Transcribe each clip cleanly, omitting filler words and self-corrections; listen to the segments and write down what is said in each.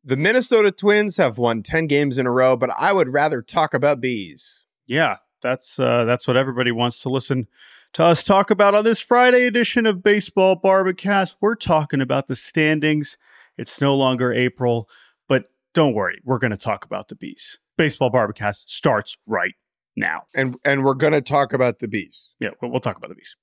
The Minnesota Twins have won 10 games in a row, but I would rather talk about bees. Yeah, that's what everybody wants to listen to us talk about on this Friday edition of Baseball Barbacast. We're talking about the standings. It's no longer April, but don't worry, we're going to talk about the bees. Baseball Barbacast starts right now. And we're going to talk about the bees. Yeah, we'll talk about the bees.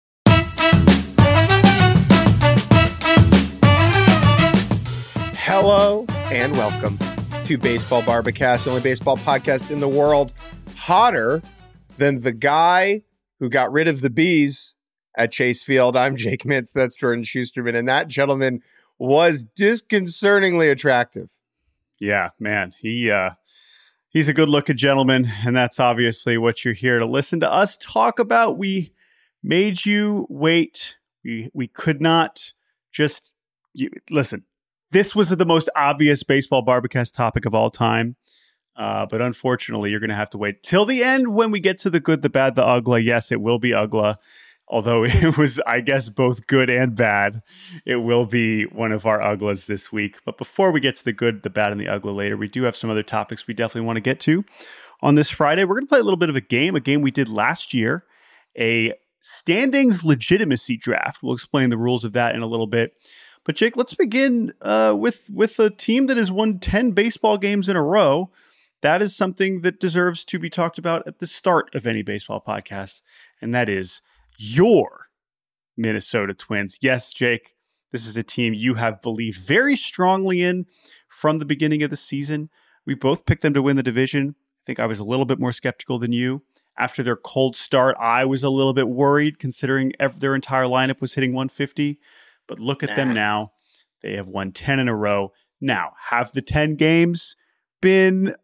Hello and welcome to Baseball Barbacast, the only baseball podcast in the world hotter than the guy who got rid of the bees at Chase Field. I'm Jake Mintz, that's Jordan Schusterman, and that gentleman was disconcertingly attractive. Yeah, man, he's a good-looking gentleman, and that's obviously what you're here to listen to us talk about. We made you wait. We could not just listen. This was the most obvious Baseball Barbacast topic of all time. But unfortunately, you're going to have to wait till the end when we get to the good, the bad, the ugly. Yes, it will be ugly. Although it was, I guess, both good and bad. It will be one of our uglies this week. But before we get to the good, the bad, and the ugly later, we do have some other topics we definitely want to get to on this Friday. We're going to play a little bit of a game we did last year, a standings legitimacy draft. We'll explain the rules of that in a little bit. But Jake, let's begin with a team that has won 10 baseball games in a row. That is something that deserves to be talked about at the start of any baseball podcast, and that is your Minnesota Twins. Yes, Jake, this is a team you have believed very strongly in from the beginning of the season. We both picked them to win the division. I think I was a little bit more skeptical than you. After their cold start, I was a little bit worried considering their entire lineup was hitting 150. But look at them now. They have won 10 in a row. Now, have the 10 games been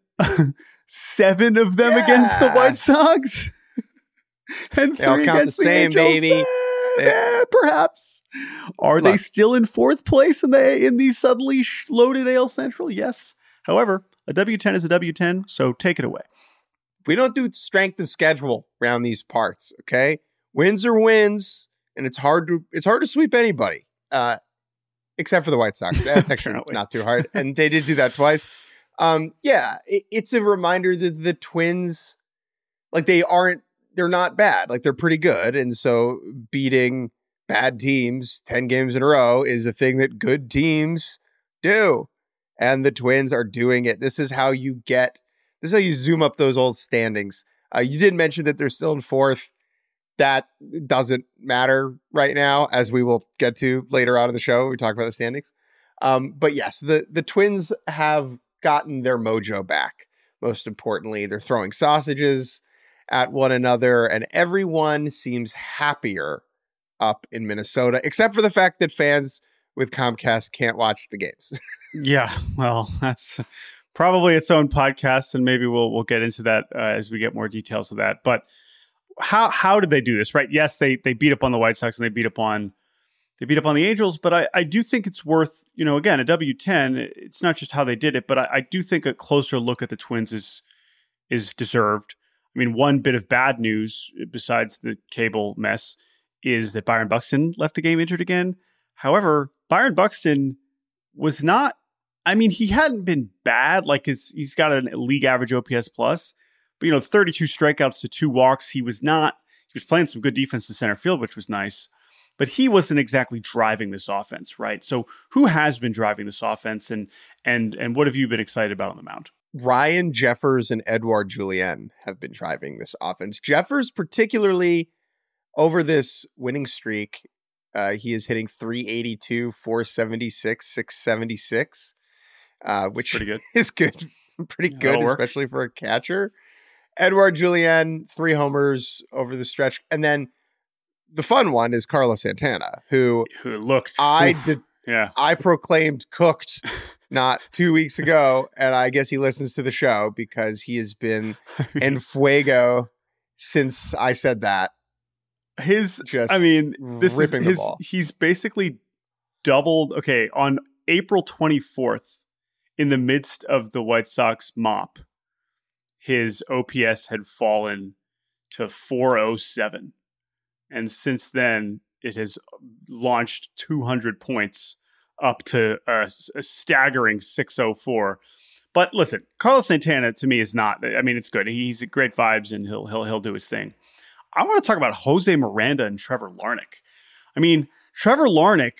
7 of them against the White Sox? And they all count the same, baby. Perhaps. Are they still in 4th place in the suddenly loaded AL Central? Yes. However, a W10 is a W10, so take it away. We don't do strength of schedule around these parts, okay? Wins are wins, and it's hard to sweep anybody, except for the White Sox. That's actually not too hard, and they did do that twice. It's a reminder that the Twins, like they're not bad. Like they're pretty good. And so beating bad teams 10 games in a row is a thing that good teams do. And the Twins are doing it. This is how you zoom up those old standings. You did mention that they're still in 4th. That doesn't matter right now, as we will get to later on in the show. We talk about the standings. But yes, the Twins have gotten their mojo back. Most importantly, they're throwing sausages at one another, and everyone seems happier up in Minnesota, except for the fact that fans with Comcast can't watch the games. Yeah, well, that's probably its own podcast, and maybe we'll get into that as we get more details of that. But how did they do this? Right? Yes, they beat up on the White Sox and they beat up on the Angels, but I do think it's worth, again, a W10. It's not just how they did it, but I do think a closer look at the Twins is deserved. I mean, one bit of bad news besides the cable mess is that Byron Buxton left the game injured again. However, Byron Buxton was not, he hadn't been bad. Like he's got a league average OPS plus, but 32 strikeouts to 2 walks. He was playing some good defense in center field, which was nice, but he wasn't exactly driving this offense, right? So who has been driving this offense and what have you been excited about on the mound? Ryan Jeffers and Edouard Julien have been driving this offense. Jeffers, particularly over this winning streak, he is hitting 382, 476, 676, which pretty good. Is good. Pretty good, especially for a catcher. Edouard Julien, 3 homers over the stretch. And then the fun one is Carlos Santana, who looked. I proclaimed cooked not 2 weeks ago, and I guess he listens to the show because he has been en fuego since I said that. Ripping the ball. He's basically doubled. Okay, on April 24th, in the midst of the White Sox mop, his OPS had fallen to 407. And since then, it has launched 200 points up to a staggering 604. But listen, Carlos Santana to me is not. I mean, it's good. He's great vibes, and he'll do his thing. I want to talk about Jose Miranda and Trevor Larnach. I mean, Trevor Larnach.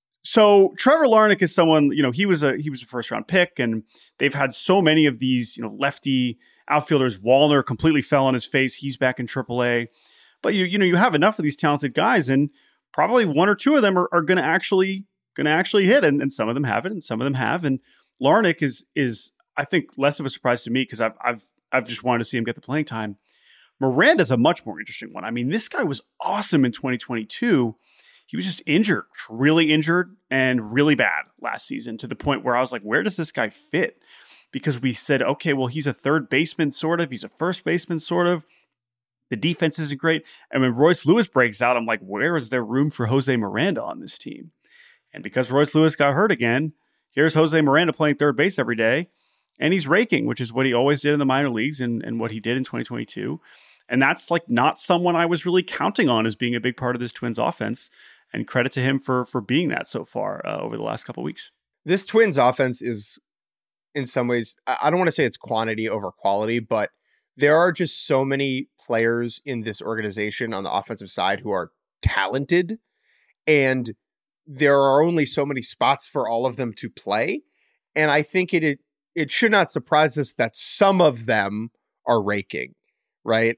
So Trevor Larnach is someone, he was a first round pick, and they've had so many of these, lefty outfielders. Wallner completely fell on his face. He's back in AAA. But you have enough of these talented guys, and probably one or two of them are going to actually hit, and some of them haven't, and some of them have. And Larnach is I think less of a surprise to me because I've just wanted to see him get the playing time. Miranda's a much more interesting one. I mean, this guy was awesome in 2022. He was just injured, really injured, and really bad last season, to the point where I was like, where does this guy fit? Because we said, okay, well, he's a third baseman, sort of. He's a first baseman, sort of. The defense isn't great. And when Royce Lewis breaks out, I'm like, where is there room for Jose Miranda on this team? And because Royce Lewis got hurt again, here's Jose Miranda playing third base every day. And he's raking, which is what he always did in the minor leagues and what he did in 2022. And that's like not someone I was really counting on as being a big part of this Twins offense. And credit to him for being that so far over the last couple of weeks. This Twins offense is, in some ways, I don't want to say it's quantity over quality, but there are just so many players in this organization on the offensive side who are talented, and there are only so many spots for all of them to play. And I think it should not surprise us that some of them are raking, right?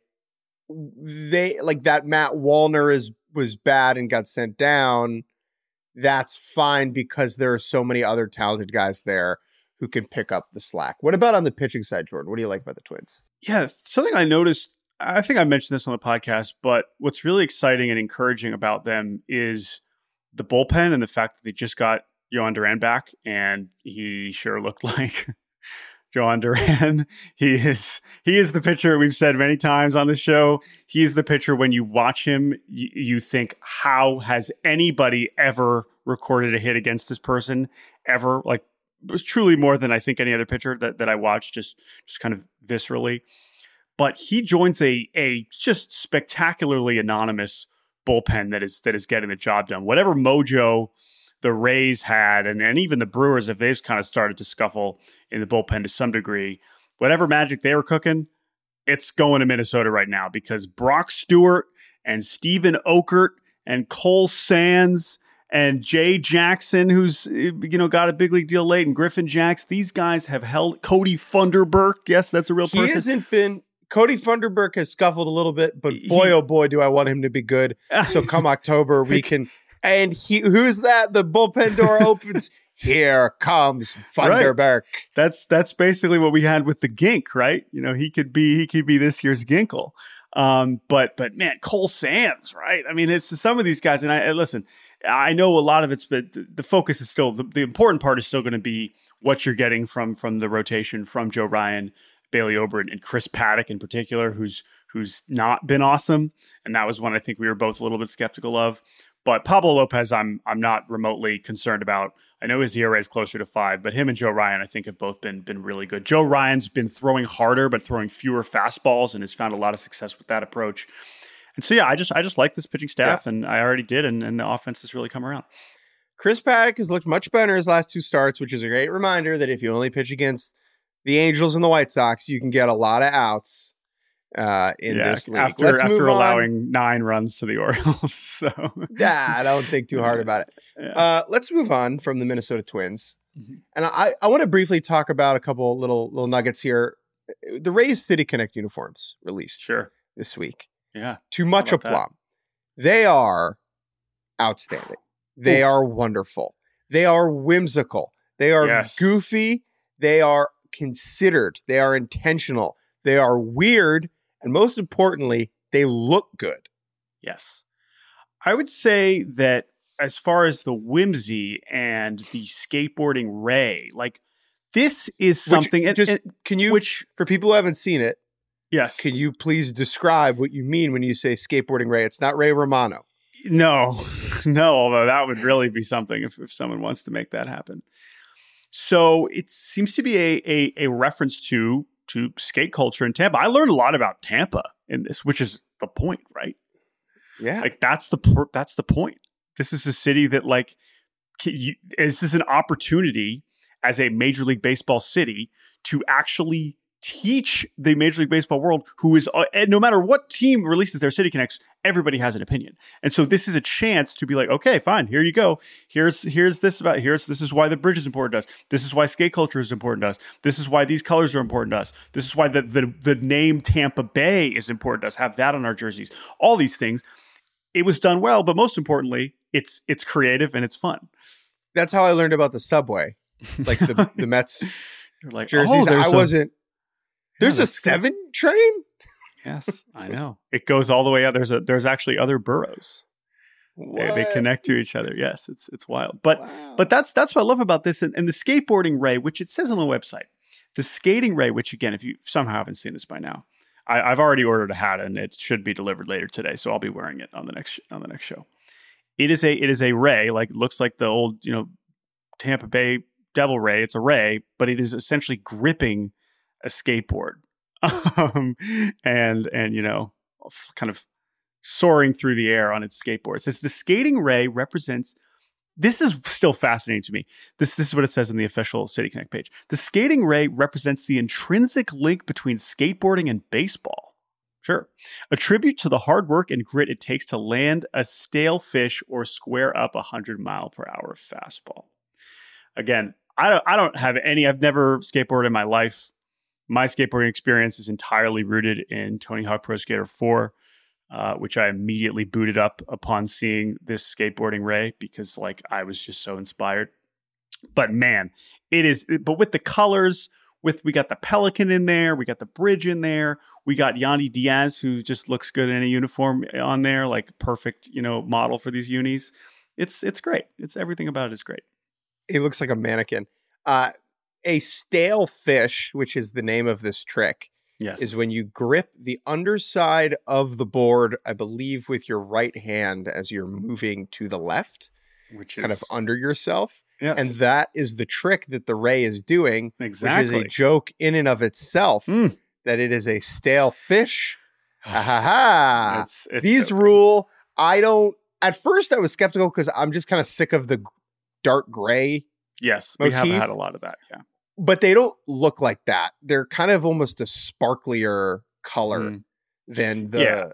They like that Matt Wallner was bad and got sent down. That's fine because there are so many other talented guys there who can pick up the slack. What about on the pitching side, Jordan? What do you like about the Twins? Yeah, something I noticed, I think I mentioned this on the podcast, but what's really exciting and encouraging about them is the bullpen and the fact that they just got Yohan Duran back, and he sure looked like Yohan Duran. He is the pitcher we've said many times on the show. He is the pitcher when you watch him, you think, how has anybody ever recorded a hit against this person ever? Like, it was truly more than I think any other pitcher that I watched, just kind of viscerally. But he joins a just spectacularly anonymous bullpen that is getting the job done. Whatever mojo the Rays had, and even the Brewers, if they've kind of started to scuffle in the bullpen to some degree, whatever magic they were cooking, it's going to Minnesota right now, because Brock Stewart and Steven Okert and Cole Sands and Jay Jackson, who's got a big league deal late, and Griffin Jacks, these guys have held Cody Funderburk. Yes, that's a real person. He hasn't been. Cody Funderburk has scuffled a little bit, but boy, oh boy, do I want him to be good. So come October, we can. And who's that? The bullpen door opens. Here comes Funderburk. Right. That's basically what we had with the Gink, right? He could be this year's Ginkle. But man, Cole Sands, right? I mean, it's some of these guys, and I listen. I know a lot of it's, but the focus is still the important part is still going to be what you're getting from the rotation from Joe Ryan, Bailey Ober, and Chris Paddock in particular, who's not been awesome, and that was one I think we were both a little bit skeptical of. But Pablo Lopez, I'm not remotely concerned about. I know his ERA is closer to 5, but him and Joe Ryan, I think, have both been really good. Joe Ryan's been throwing harder, but throwing fewer fastballs, and has found a lot of success with that approach. And so, yeah, I just like this pitching staff, and I already did, and the offense has really come around. Chris Paddock has looked much better his last 2 starts, which is a great reminder that if you only pitch against the Angels and the White Sox, you can get a lot of outs in this league. After allowing 9 runs to the Orioles. So I don't think too hard about it. Yeah. Let's move on from the Minnesota Twins. Mm-hmm. And I want to briefly talk about a couple little nuggets here. The Rays City Connect uniforms released this week. Yeah. To much aplomb. They are outstanding. They are wonderful. They are whimsical. They are goofy. They are considered. They are intentional. They are weird. And most importantly, they look good. Yes. I would say that as far as the whimsy and the skateboarding Ray, like, this is something. For people who haven't seen it, yes, can you please describe what you mean when you say skateboarding Ray? It's not Ray Romano. No, although that would really be something if someone wants to make that happen. So it seems to be a reference to skate culture in Tampa. I learned a lot about Tampa in this, which is the point, right? Yeah. Like, that's the point. This is a city that, like, is this an opportunity as a Major League Baseball city to actually teach the Major League Baseball world, who is, no matter what team releases their City Connects, everybody has an opinion. And so this is a chance to be like, okay, fine, here you go. Here's this is why the bridge is important to us. This is why skate culture is important to us. This is why these colors are important to us. This is why the name Tampa Bay is important to us. Have that on our jerseys. All these things. It was done well, but most importantly, it's creative and it's fun. That's how I learned about the subway. Like the Mets like, jerseys. There's a 7 train? Yes, I know. It goes all the way out. There's actually other boroughs. They connect to each other. Yes, it's wild. But that's what I love about this. And the skateboarding Ray, which it says on the website, the skating Ray, which again, if you somehow haven't seen this by now, I've already ordered a hat and it should be delivered later today. So I'll be wearing it on the next show. It is a Ray, like it looks like the old, Tampa Bay Devil Ray. It's a Ray, but it is essentially gripping a skateboard, and kind of soaring through the air on its skateboard. It says the skating Ray represents. This is still fascinating to me. This is what it says on the official City Connect page. The skating Ray represents the intrinsic link between skateboarding and baseball. Sure, a tribute to the hard work and grit it takes to land a stale fish or square up 100-mile-per-hour fastball. Again, I don't have any. I've never skateboarded in my life. My skateboarding experience is entirely rooted in Tony Hawk Pro Skater 4, which I immediately booted up upon seeing this skateboarding Ray because I was just so inspired. But man, it is. But with the colors, we got the Pelican in there, we got the bridge in there, we got Yandy Diaz, who just looks good in a uniform on there, like perfect, model for these unis. It's great. It's everything about it is great. It looks like a mannequin. A stale fish, which is the name of this trick, is when you grip the underside of the board, I believe, with your right hand as you're moving to the left, which is kind of under yourself. Yes. And that is the trick that the Ray is doing, exactly. Which is a joke in and of itself, that it is a stale fish. It's These so rule. At first I was skeptical because I'm just kind of sick of the dark gray. Yes, motif. We have had a lot of that, yeah. But they don't look like that. They're kind of almost a sparklier color than the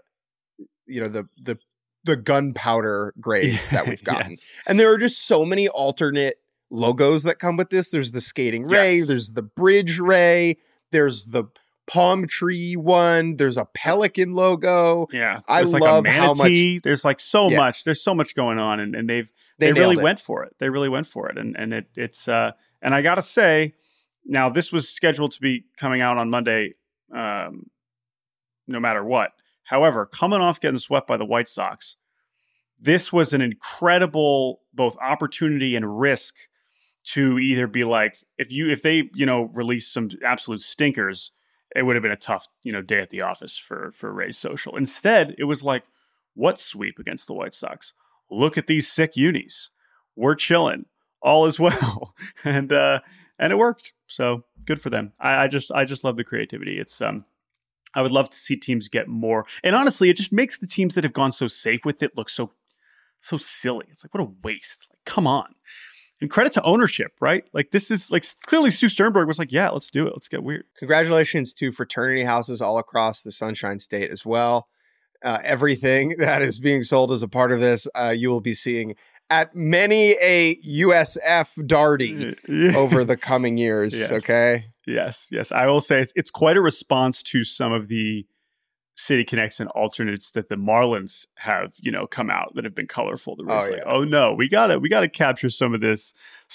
gunpowder grays that we've gotten. Yes. And there are just so many alternate logos that come with this. There's the skating Ray, there's the bridge Ray, there's the palm tree one, there's a pelican logo. Yeah. I love how much there's so much. There's so much going on, and they really went for it. They really went for it. And it's and I gotta say, now this was scheduled to be coming out on Monday, no matter what. However, coming off getting swept by the White Sox, this was an incredible both opportunity and risk to either be like, if they release some absolute stinkers, it would have been a tough day at the office for Ray's social. Instead, it was like, what sweep against the White Sox? Look at these sick unis. We're chilling. All is well, and it worked. So good for them. I just love the creativity. It's I would love to see teams get more. And honestly, it just makes the teams that have gone so safe with it look so silly. It's like, what a waste. Like, come on. And credit to ownership, right? Like, this is clearly Stu Sternberg was like, yeah, let's do it. Let's get weird. Congratulations to fraternity houses all across the Sunshine State as well. Everything that is being sold as a part of this, you will be seeing at many a USF Darty over the coming years. Yes. Okay. Yes. I will say it's quite a response to some of the City Connects and alternates that the Marlins have, come out that have been colorful. Oh no, we gotta capture some of these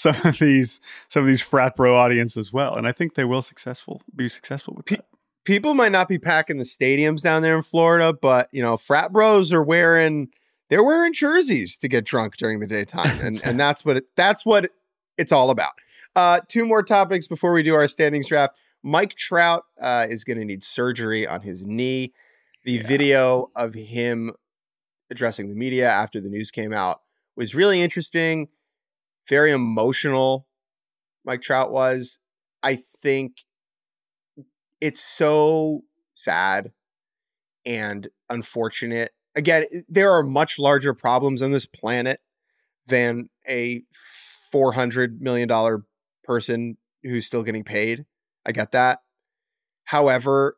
frat bro audience as well. And I think they will be successful with that. People might not be packing the stadiums down there in Florida, but frat bros are wearing jerseys to get drunk during the daytime. And that's what it's all about. 2 more topics before we do our standings draft. Mike Trout is going to need surgery on his knee. The video of him addressing the media after the news came out was really interesting, very emotional. Mike Trout was. I think it's so sad and unfortunate. Again, there are much larger problems on this planet than a $400 million person who's still getting paid. I get that. However,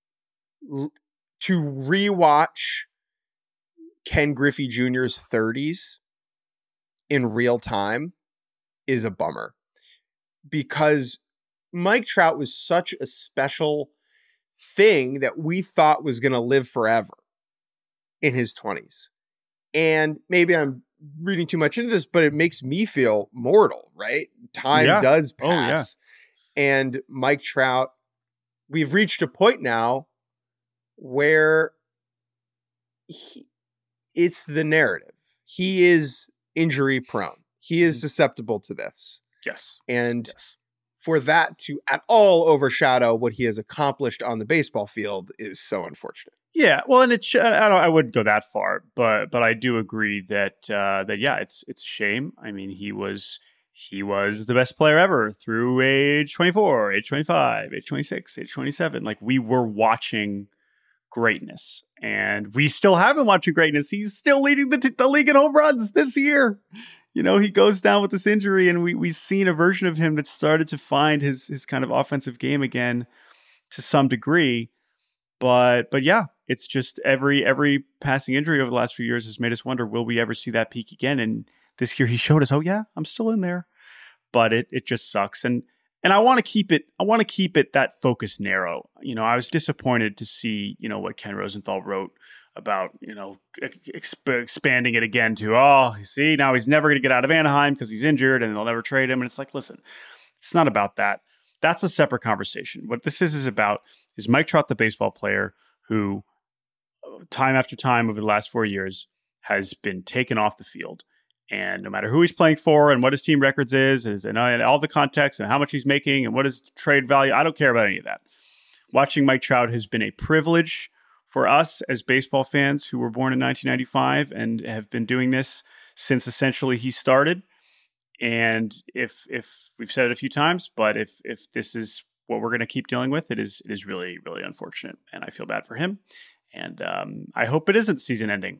to rewatch Ken Griffey Jr.'s 30s in real time is a bummer, because Mike Trout was such a special thing that we thought was going to live forever in his 20s. And maybe I'm reading too much into this, but it makes me feel mortal, right? Time does pass. And Mike Trout, we've reached a point now where it's the narrative. He is injury prone. He is susceptible to this. Yes. And for that to at all overshadow what he has accomplished on the baseball field is so unfortunate. Yeah, well, and I wouldn't go that far, but I do agree that it's a shame. I mean, he was the best player ever through age 24, age 25, age 26, age 27. Like, we were watching greatness, and we still have been watching greatness. He's still leading the league in home runs this year. You know, he goes down with this injury, and we've seen a version of him that started to find his kind of offensive game again to some degree. But yeah, it's just every passing injury over the last few years has made us wonder, will we ever see that peak again? And this year he showed us, oh yeah, I'm still in there. But it just sucks. And I want to keep it that focus narrow. You know, I was disappointed to see, you know, what Ken Rosenthal wrote about, you know, expanding it again to, oh, you see, now he's never going to get out of Anaheim because he's injured and they'll never trade him. And it's like, listen, it's not about that. That's a separate conversation. What this is about is Mike Trout, the baseball player who time after time over the last 4 years has been taken off the field. And no matter who he's playing for and what his team records and all the context and how much he's making and what his trade value, I don't care about any of that. Watching Mike Trout has been a privilege for us as baseball fans who were born in 1995 and have been doing this since essentially he started. And if we've said it a few times, but if this is what we're going to keep dealing with, it is really, really unfortunate. And I feel bad for him. And I hope it isn't season ending.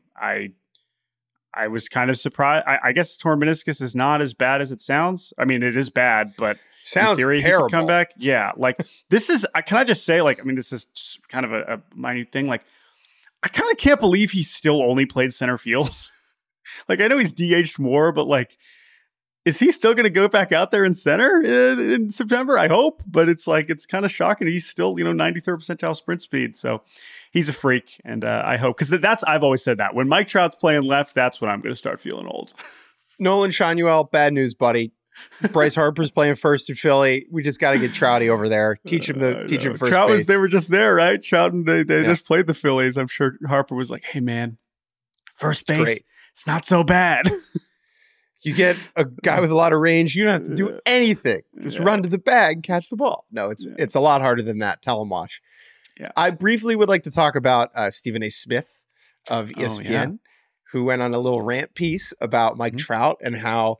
I was kind of surprised. I guess torn meniscus is not as bad as it sounds. I mean, it is bad, but sounds in theory, terrible. He could come back. Yeah. Like, this is, can I just say, like, I mean, this is kind of a minute thing. Like, I kind of can't believe he still only played center field. Like, I know he's DH'd more, but like, is he still going to go back out there in center in September? I hope, but it's like, it's kind of shocking. He's still, 93rd percentile sprint speed. So he's a freak. And I hope, because I've always said that when Mike Trout's playing left, that's when I'm going to start feeling old. Nolan Shanuel, bad news, buddy. Bryce Harper's playing first in Philly. We just got to get Trouty over there. Teach him first Trout base. They were just there, right? Trout and they just played the Phillies. I'm sure Harper was like, hey man, first base, it's not so bad. You get a guy with a lot of range. You don't have to do anything. Just run to the bag, catch the ball. No, it's a lot harder than that. Tell him watch. Yeah. I briefly would like to talk about Stephen A. Smith of ESPN, who went on a little rant piece about Mike Trout and how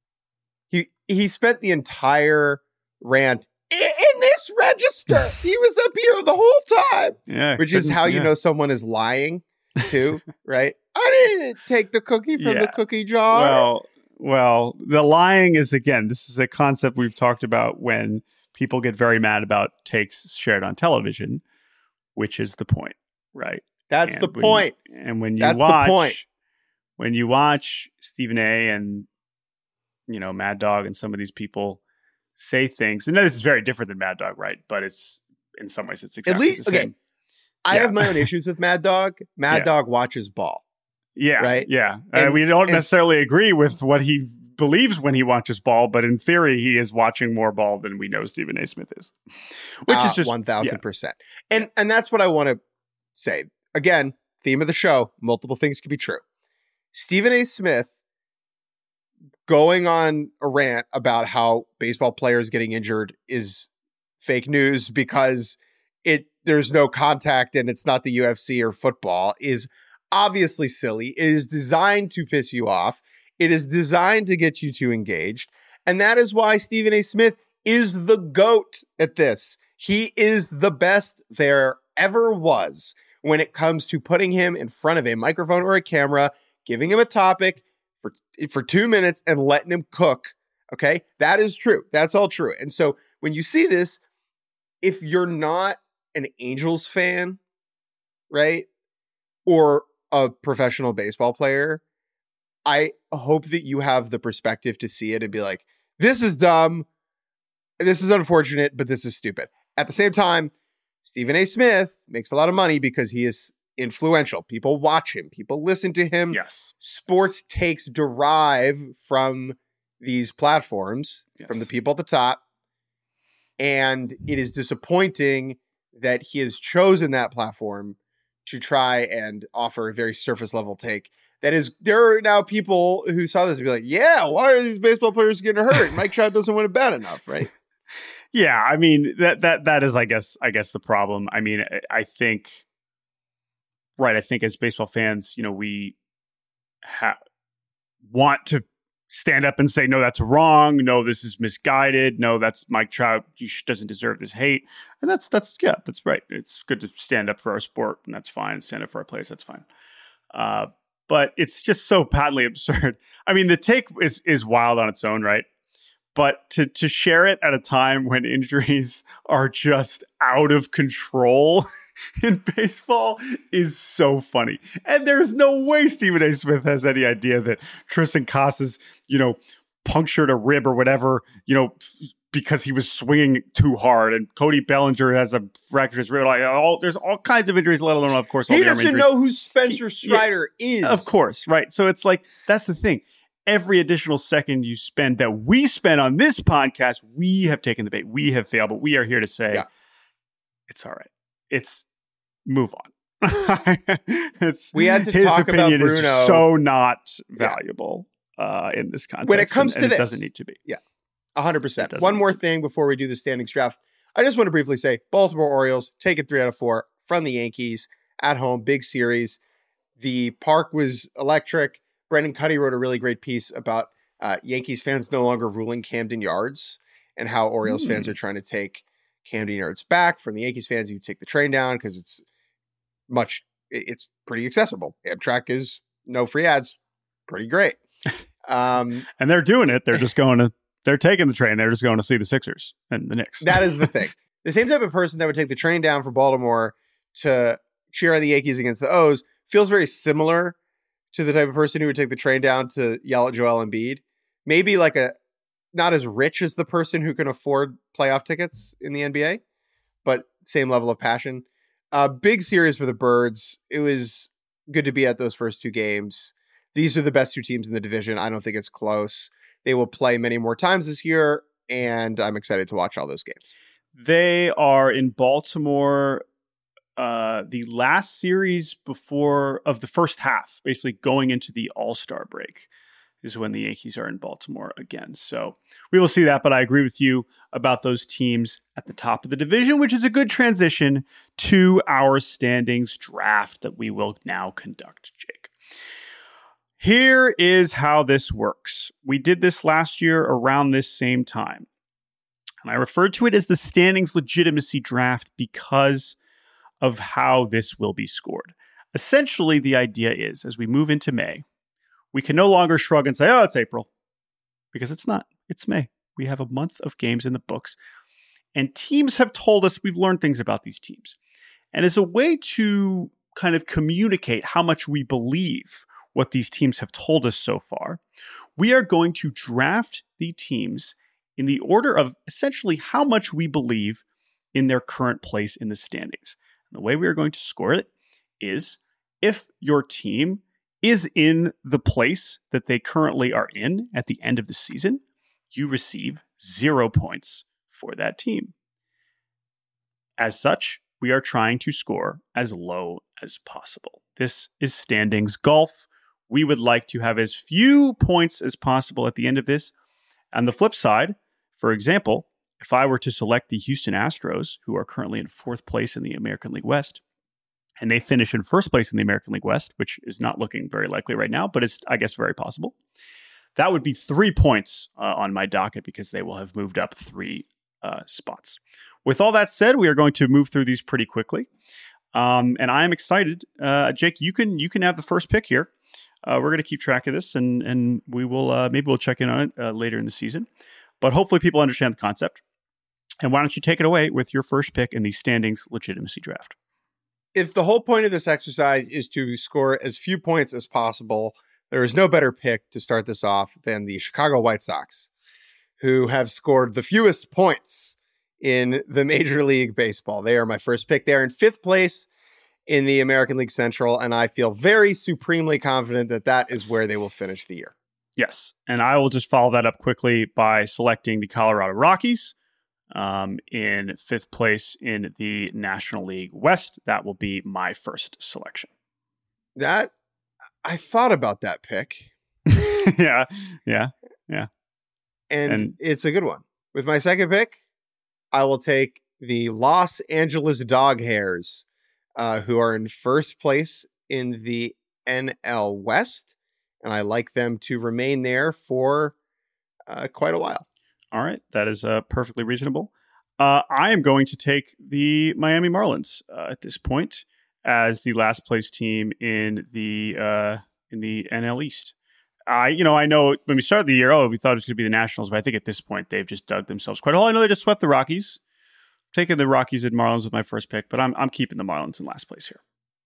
he spent the entire rant in this register. He was up here the whole time. Yeah, which is how you know someone is lying too, right? I didn't take the cookie from the cookie jar. Well, the lying is, again, this is a concept we've talked about when people get very mad about takes shared on television, which is the point, right? That's the point. And when you watch Stephen A. and, Mad Dog and some of these people say things, and this is very different than Mad Dog, right? But it's, in some ways, it's exactly the same. Okay. I have my own issues with Mad Dog. Mad Dog watches ball. Yeah. Right. Yeah. We don't necessarily agree with what he believes when he watches ball, but in theory, he is watching more ball than we know Stephen A. Smith is, which is just 1000%. And that's what I want to say. Again, theme of the show, multiple things can be true. Stephen A. Smith going on a rant about how baseball players getting injured is fake news because there's no contact and it's not the UFC or football is obviously silly. It is designed to piss you off. It is designed to get you too engaged. And that is why Stephen A. Smith is the GOAT at this. He is the best there ever was when it comes to putting him in front of a microphone or a camera, giving him a topic for 2 minutes and letting him cook Okay, that is true. That's all true. And so when you see this, if you're not an Angels fan, right, or a professional baseball player, I hope that you have the perspective to see it and be like, this is dumb, this is unfortunate, but this is stupid. At the same time, Stephen A. Smith makes a lot of money because he is influential. People watch him. People listen to him. Yes. Sports takes derive from these platforms, from the people at the top. And it is disappointing that he has chosen that platform to try and offer a very surface level take. That is, there are now people who saw this and be like, yeah, why are these baseball players getting hurt? Mike Trout doesn't win it bad enough, right? Yeah, I mean, that is, I guess the problem. I mean, I think as baseball fans, we want to stand up and say, no, that's wrong. No, this is misguided. No, that's Mike Trout. He doesn't deserve this hate. And that's right. It's good to stand up for our sport, and that's fine. Stand up for our players, that's fine. But it's just so patently absurd. I mean, the take is wild on its own, right? But to share it at a time when injuries are just out of control in baseball is so funny. And there's no way Stephen A. Smith has any idea that Tristan Casas, punctured a rib or whatever, because he was swinging too hard. And Cody Bellinger has a fractured his rib. There's all kinds of injuries, let alone, of course, all he the arm doesn't injuries. know who Spencer Strider is. Of course, right. So it's like, that's the thing. Every additional second you spend that we spend on this podcast, we have taken the bait. We have failed, but we are here to say, it's all right. It's move on. We had to his talk opinion about Bruno. Is so not valuable in this context. When it comes to this, it doesn't need to be. Yeah, 100%. One more thing before we do the standings draft. I just want to briefly say, Baltimore Orioles take it 3 out of 4 from the Yankees at home. Big series. The park was electric. Brendan Cuddy wrote a really great piece about Yankees fans no longer ruling Camden Yards and how Orioles fans are trying to take Camden Yards back from the Yankees fans. You take the train down because it's pretty accessible. Amtrak is no free ads. Pretty great. And they're doing it. They're just they're taking the train. They're just going to see the Sixers and the Knicks. That is the thing. The same type of person that would take the train down from Baltimore to cheer on the Yankees against the O's feels very similar to the type of person who would take the train down to yell at Joel Embiid. Maybe not as rich as the person who can afford playoff tickets in the NBA, but same level of passion. Big series for the Birds. It was good to be at those first 2 games. These are the best 2 teams in the division. I don't think it's close. They will play many more times this year, and I'm excited to watch all those games. They are in Baltimore the last series of the first half, basically going into the All-Star break, is when the Yankees are in Baltimore again. So we will see that, but I agree with you about those teams at the top of the division, which is a good transition to our standings draft that we will now conduct, Jake. Here is how this works. We did this last year around this same time, and I referred to it as the standings legitimacy draft because of how this will be scored. Essentially, the idea is, as we move into May, we can no longer shrug and say, oh, it's April. Because it's not. It's May. We have a month of games in the books. And teams have told us, we've learned things about these teams. And as a way to kind of communicate how much we believe what these teams have told us so far, we are going to draft the teams in the order of essentially how much we believe in their current place in the standings. The way we are going to score it is if your team is in the place that they currently are in at the end of the season, you receive 0 points for that team. As such, we are trying to score as low as possible. This is standings golf. We would like to have as few points as possible at the end of this. On the flip side, for example, if I were to select the Houston Astros, who are currently in 4th place in the American League West, and they finish in 1st place in the American League West, which is not looking very likely right now, but it's, I guess, very possible, that would be 3 points on my docket because they will have moved up 3 spots. With all that said, we are going to move through these pretty quickly. And I am excited. Jake, you can have the first pick here. we're going to keep track of this, and we will maybe we'll check in on it later in the season. But hopefully people understand the concept. And why don't you take it away with your first pick in the standings legitimacy draft? If the whole point of this exercise is to score as few points as possible, there is no better pick to start this off than the Chicago White Sox, who have scored the fewest points in the Major League Baseball. They are my first pick. They're in 5th place in the American League Central, and I feel very supremely confident that that is where they will finish the year. Yes, and I will just follow that up quickly by selecting the Colorado Rockies in 5th place in the National League West. That will be my first selection. That, I thought about that pick. Yeah. And it's a good one. With my second pick, I will take the Los Angeles Dog Hairs, who are in 1st place in the NL West. And I like them to remain there for quite a while. All right. That is perfectly reasonable. I am going to take the Miami Marlins at this point as the last place team in the NL East. I know when we started the year, we thought it was going to be the Nationals, but I think at this point they've just dug themselves quite a hole. I know they just swept the Rockies. I'm taking the Rockies and Marlins with my first pick, but I'm keeping the Marlins in last place here.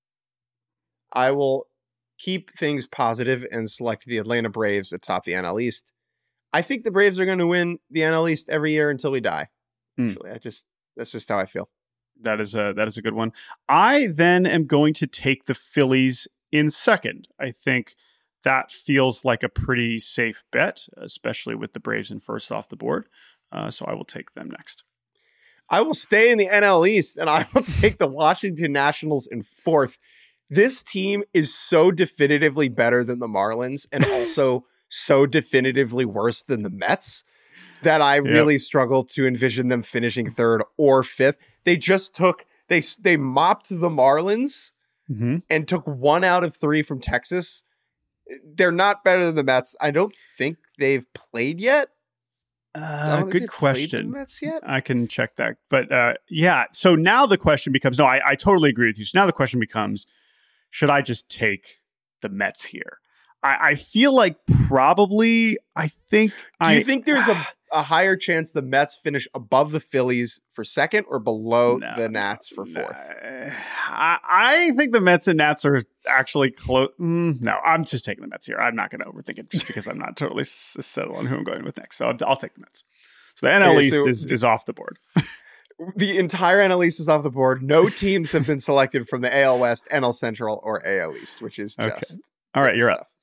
I will keep things positive and select the Atlanta Braves atop the NL East. I think the Braves are going to win the NL East every year until we die. Actually, that's just how I feel. That is a good one. I then am going to take the Phillies in second. I think that feels like a pretty safe bet, especially with the Braves in first off the board. So I will take them next. I will stay in the NL East, and I will take the Washington Nationals in 4th. This team is so definitively better than the Marlins and also so definitively worse than the Mets that I really struggle to envision them finishing 3rd or 5th. They just they mopped the Marlins and took 1 out of 3 from Texas. They're not better than the Mets. I don't think they've played yet. Good question. The Mets yet? I can check that. But so now the question becomes, I totally agree with you. So now the question becomes, should I just take the Mets here? I feel like probably, Do you think there's a higher chance the Mets finish above the Phillies for 2nd or below the Nats for 4th? I think the Mets and Nats are actually close. No, I'm just taking the Mets here. I'm not going to overthink it just because I'm not totally settled on who I'm going with next. So I'll take the Mets. So the NL East is off the board. The entire NL East is off the board. No teams have been selected from the AL West, NL Central, or AL East, which is just all right. You're up.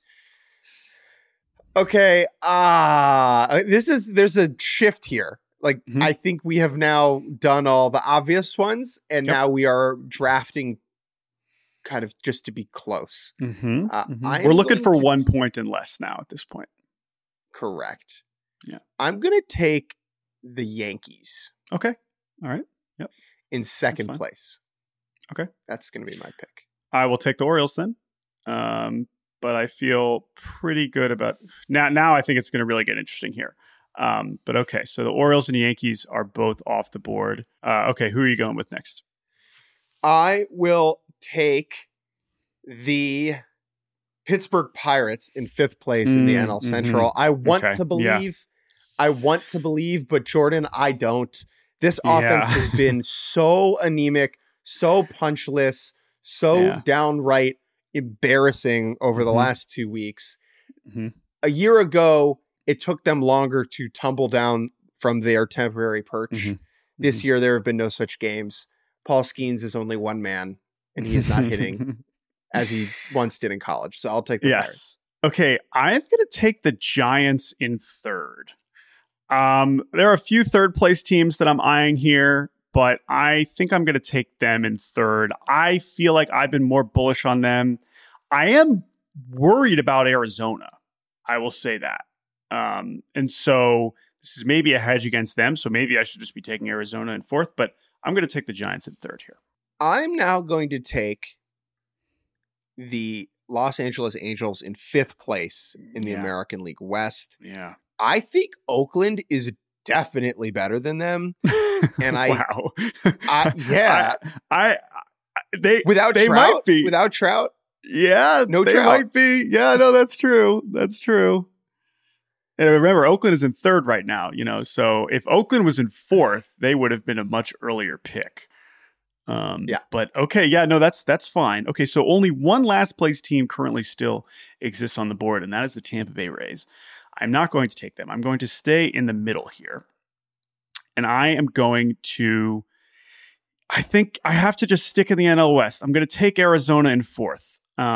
Okay. There's a shift here. I think we have now done all the obvious ones, and now we are drafting kind of just to be close. We're looking for 1 point and less now at this point. Correct. Yeah. I'm going to take the Yankees. Okay. All right. Yep. In 2nd place. Okay. That's going to be my pick. I will take the Orioles then. But I feel pretty good about now. I think it's going to really get interesting here. But okay, so the Orioles and the Yankees are both off the board. Okay, who are you going with next? I will take the Pittsburgh Pirates in 5th place in the NL Central. I want to believe. I want to believe, but Jordan, I don't. This offense has been so anemic, so punchless, so downright embarrassing over the last 2 weeks. A year ago, it took them longer to tumble down from their temporary perch. This year, there have been no such games. Paul Skeens is only one man, and he is not hitting as he once did in college. So I'll take the Pirates. Okay, I'm going to take the Giants in 3rd. There are a few 3rd place teams that I'm eyeing here, but I think I'm going to take them in 3rd. I feel like I've been more bullish on them. I am worried about Arizona. I will say that. And so this is maybe a hedge against them. So maybe I should just be taking Arizona in 4th, but I'm going to take the Giants in 3rd here. I'm now going to take the Los Angeles Angels in 5th place in the American League West. Yeah. I think Oakland is definitely better than them. And wow. Without Trout, Without Trout, Yeah, No they Trout. might be. Yeah, no, that's true. That's true. And remember, Oakland is in third right now, so if Oakland was in fourth, they would have been a much earlier pick. Yeah. But okay, yeah, no, that's fine. Okay, so only one last place team currently still exists on the board, and that is the Tampa Bay Rays. I'm not going to take them. I'm going to stay in the middle here. And I am going to, I think I have to just stick in the NL West. I'm going to take Arizona in fourth.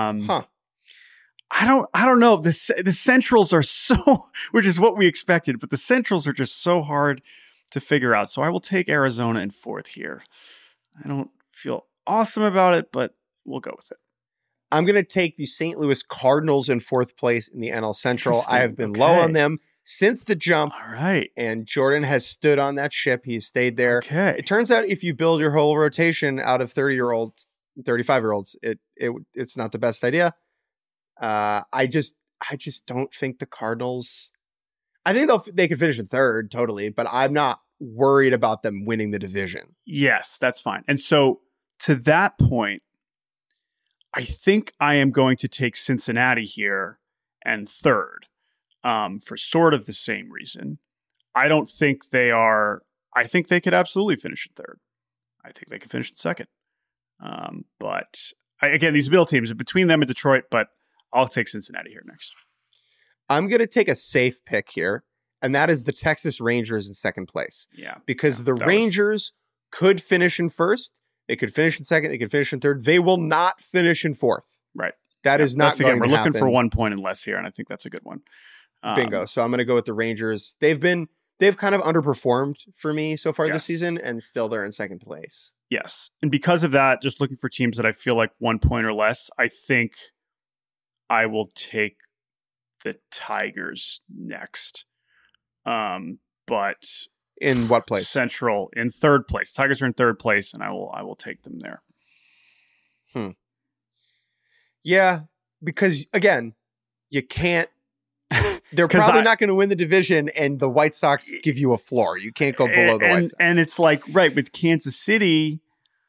I don't know. The Centrals are so, which is what we expected, but the Centrals are just so hard to figure out. So I will take Arizona in fourth here. I don't feel awesome about it, but we'll go with it. I'm going to take the St. Louis Cardinals in fourth place in the NL Central. I have been low on them since the jump. All right. And Jordan has stood on that ship. He's stayed there. Okay. It turns out if you build your whole rotation out of 30-year-olds, 35-year-olds, it's not the best idea. I just don't think the Cardinals. I think they could finish in third, totally, but I'm not worried about them winning the division. Yes, that's fine. And so to that point, I think I am going to take Cincinnati here and third for sort of the same reason. I don't think they are. I think they could absolutely finish in third. I think they could finish in second. But again, these Bill teams are between them and Detroit, but I'll take Cincinnati here next. I'm going to take a safe pick here, and that is the Texas Rangers in second place. Yeah. Because the Rangers could finish in first. They could finish in second. They could finish in third. They will not finish in fourth. Right. That is not going to happen. We're looking for 1 point and less here, and I think that's a good one. Bingo. So I'm going to go with the Rangers. They've kind of underperformed for me so far this season, and still they're in second place. Yes. And because of that, just looking for teams that I feel like 1 point or less, I think I will take the Tigers next. But in what place? Central in third place. Tigers are in third place, and I will take them there. Yeah, because again, you can't. They're probably not going to win the division, and the White Sox give you a floor. You can't go below the White Sox. And it's like, right, with Kansas City,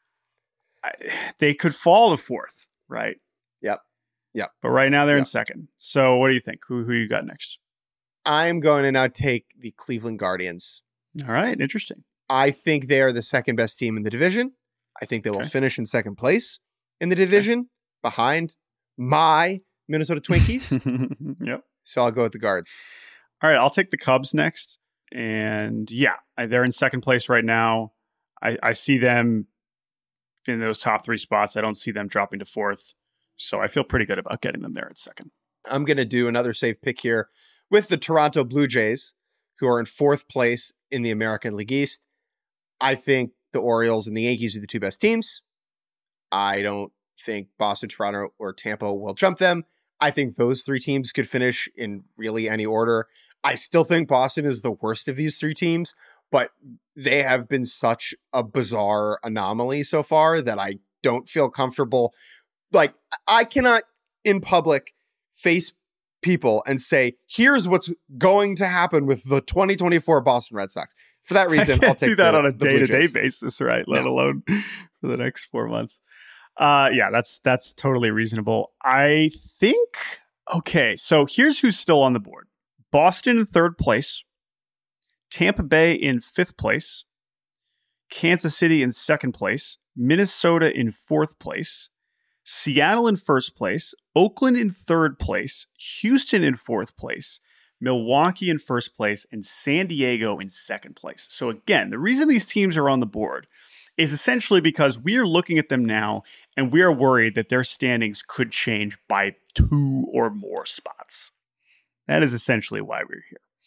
they could fall to fourth, right? Yep. But right now they're in second. So what do you think? Who you got next? I'm going to now take the Cleveland Guardians. All right, interesting. I think they are the second best team in the division. I think they will finish in second place in the division behind my Minnesota Twinkies. Yep. So I'll go with the Guards. All right, I'll take the Cubs next. And they're in second place right now. I see them in those top three spots. I don't see them dropping to fourth. So I feel pretty good about getting them there at second. I'm going to do another safe pick here with the Toronto Blue Jays, who are in fourth place in the American League East. I think the Orioles and the Yankees are the two best teams. I don't think Boston, Toronto, or Tampa will jump them. I think those three teams could finish in really any order. I still think Boston is the worst of these three teams, but they have been such a bizarre anomaly so far that I don't feel comfortable. Like, I cannot in public face people and say, here's what's going to happen with the 2024 Boston Red Sox. For that reason, I'll take do that on a the day-to-day basis, right? Let alone for the next 4 months. That's totally reasonable. I think, okay, so here's who's still on the board. Boston in third place, Tampa Bay in fifth place, Kansas City in second place, Minnesota in fourth place, Seattle in first place, Oakland in third place, Houston in fourth place, Milwaukee in first place, and San Diego in second place. So again, the reason these teams are on the board is essentially because we are looking at them now and we are worried that their standings could change by 2 or more spots. That is essentially why we're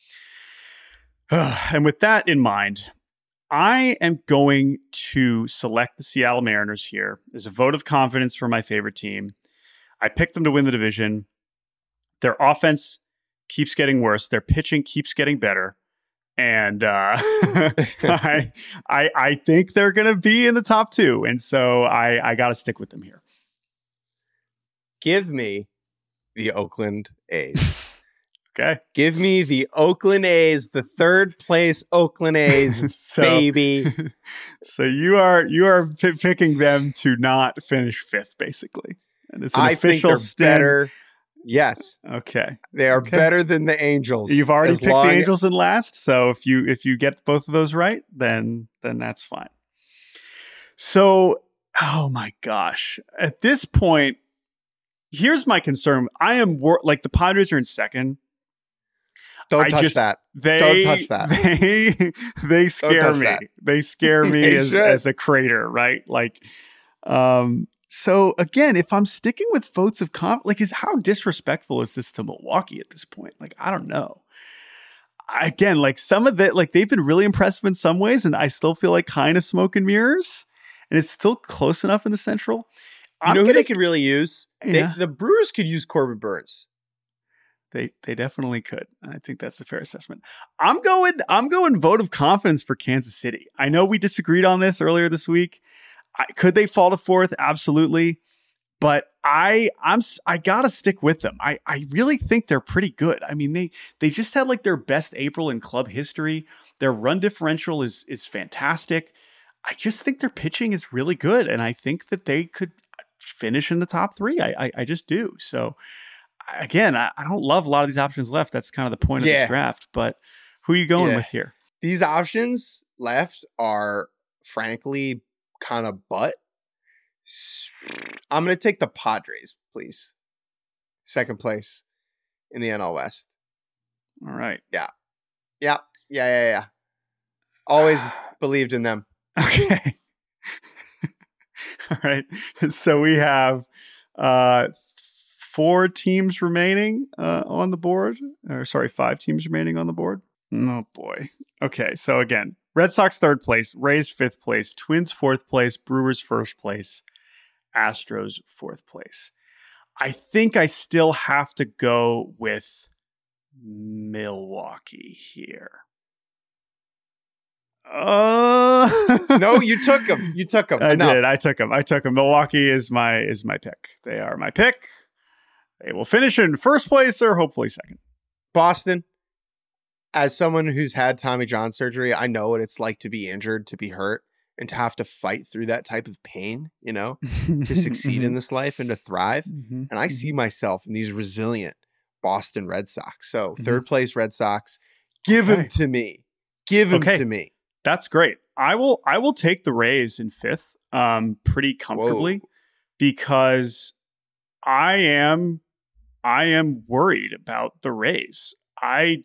here. And with that in mind, I am going to select the Seattle Mariners here as a vote of confidence for my favorite team. I picked them to win the division. Their offense keeps getting worse. Their pitching keeps getting better. And I think they're going to be in the top 2. And so I got to stick with them here. Give me the Oakland A's. Okay. Give me the Oakland A's, the third place Oakland A's, baby. So you are picking them to not finish fifth, basically. And it's an I think official they're better. Yes. Okay. They are better than the Angels. You've already picked the Angels in last, so if you get both of those right, then that's fine. So, oh my gosh. At this point, here's my concern. I am like the Padres are in second. Don't touch that. Don't touch that. They scare me. That. They scare me as a crater, right? Like, so again, if I'm sticking with votes of confidence, how disrespectful is this to Milwaukee at this point? Like, I don't know. Again, like some of the, like they've been really impressive in some ways, and I still feel like kind of smoke and mirrors, and it's still close enough in the Central. You know who they could really use? Yeah. The Brewers could use Corbin Burnes. They definitely could. I think that's a fair assessment. I'm going vote of confidence for Kansas City. I know we disagreed on this earlier this week. Could they fall to fourth? Absolutely. But I gotta stick with them. I really think they're pretty good. I mean, they just had like their best April in club history. Their run differential is fantastic. I just think their pitching is really good, and I think that they could finish in the top three. I just do. So again, I don't love a lot of these options left. That's kind of the point of this draft. But who are you going with here? These options left are frankly kind of butt. I'm going to take the Padres, please. Second place in the NL West. All right. Yeah. Always believed in them. Okay. All right. So we have 4 teams remaining on the board. Or sorry, 5 teams remaining on the board. Oh boy. Okay. So again, Red Sox 3rd place, Rays 5th place, Twins 4th place, Brewers 1st place, Astros 4th place. I think I still have to go with Milwaukee here. No, you took them. I did. I took them. Milwaukee is my pick. They are my pick. They will finish in 1st place or hopefully 2nd. Boston. As someone who's had Tommy John surgery, I know what it's like to be injured, to be hurt, and to have to fight through that type of pain, to succeed in this life and to thrive. And I see myself in these resilient Boston Red Sox. So 3rd place Red Sox, give them to me. Give them to me. That's great. I will take the Rays in 5th pretty comfortably because I am worried about the Rays. I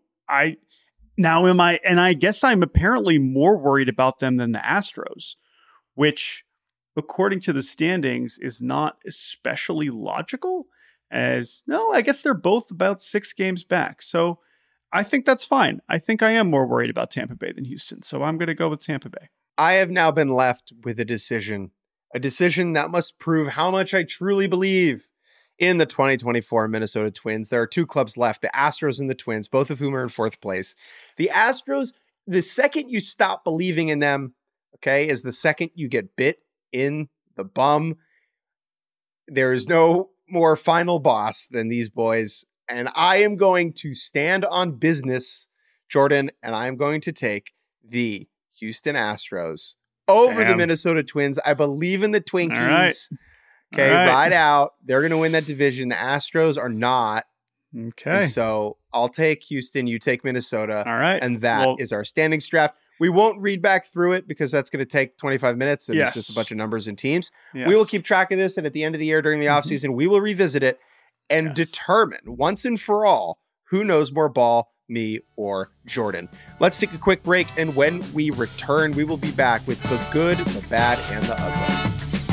guess I'm apparently more worried about them than the Astros, which according to the standings is not especially logical I guess they're both about 6 games back. So I think that's fine. I think I am more worried about Tampa Bay than Houston. So I'm going to go with Tampa Bay. I have now been left with a decision that must prove how much I truly believe in the 2024 Minnesota Twins. There are 2 clubs left, the Astros and the Twins, both of whom are in 4th place. The Astros, the second you stop believing in them, is the second you get bit in the bum. There is no more final boss than these boys. And I am going to stand on business, Jordan, and I am going to take the Houston Astros over the Minnesota Twins. I believe in the Twinkies. All right. Okay, ride out. They're going to win that division. The Astros are not. Okay. And so I'll take Houston. You take Minnesota. All right. And that is our standings draft. We won't read back through it because that's going to take 25 minutes. And it's just a bunch of numbers and teams. Yes. We will keep track of this. And at the end of the year, during the offseason, we will revisit it and determine once and for all who knows more ball, me or Jordan. Let's take a quick break. And when we return, we will be back with the good, the bad, and the ugly.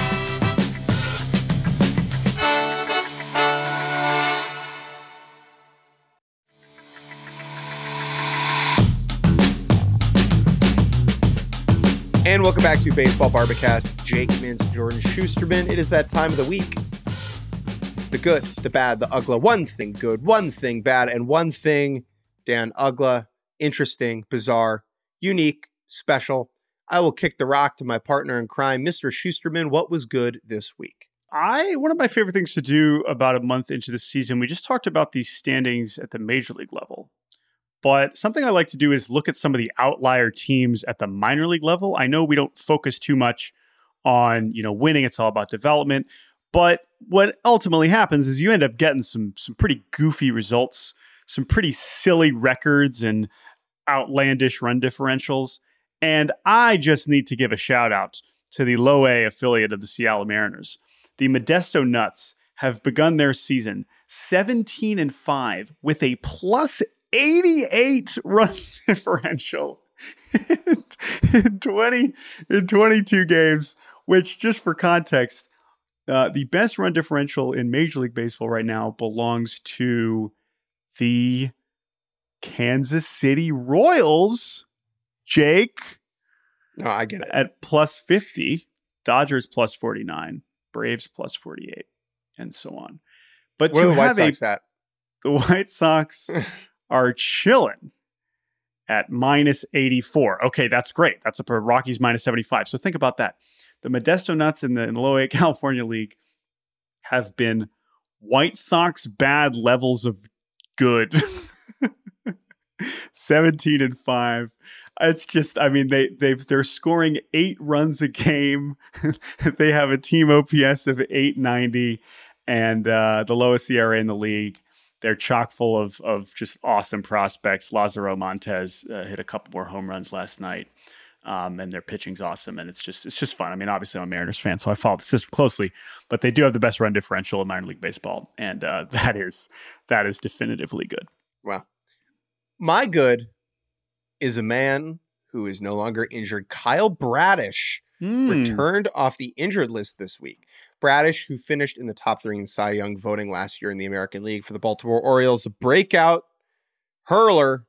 And welcome back to Baseball Barbacast. Jake Mintz, Jordan Schusterman. It is that time of the week. The good, the bad, the ugly. One thing good, one thing bad, and one thing, Dan, ugly, interesting, bizarre, unique, special. I will kick the rock to my partner in crime, Mr. Schusterman. What was good this week? One of my favorite things to do about a month into the season, we just talked about these standings at the major league level. But something I like to do is look at some of the outlier teams at the minor league level. I know we don't focus too much on, winning. It's all about development. But what ultimately happens is you end up getting some pretty goofy results, some pretty silly records and outlandish run differentials. And I just need to give a shout out to the low A affiliate of the Seattle Mariners. The Modesto Nuts have begun their season 17-5 with a plus 88 run differential in 22 games, which, just for context, the best run differential in Major League Baseball right now belongs to the Kansas City Royals, Jake. No, I get it. At plus 50, Dodgers plus 49, Braves plus 48, and so on. But where are the White Sox at? The White Sox are chilling at minus 84. Okay, that's great. That's a Rockies minus 75. So think about that. The Modesto Nuts in the low A California League have been White Sox bad levels of good. 17-5. It's just, I mean, they're scoring 8 runs a game. They have a team OPS of 890 and the lowest ERA in the league. They're chock full of just awesome prospects. Lázaro Montes hit a couple more home runs last night. And their pitching's awesome, and it's just fun. I mean, obviously I'm a Mariners fan, so I follow the system closely, but they do have the best run differential in minor league baseball, and that is definitively good. Wow. My good is a man who is no longer injured. Kyle Bradish returned off the injured list this week. Bradish, who finished in the top 3 in Cy Young voting last year in the American League for the Baltimore Orioles, a breakout hurler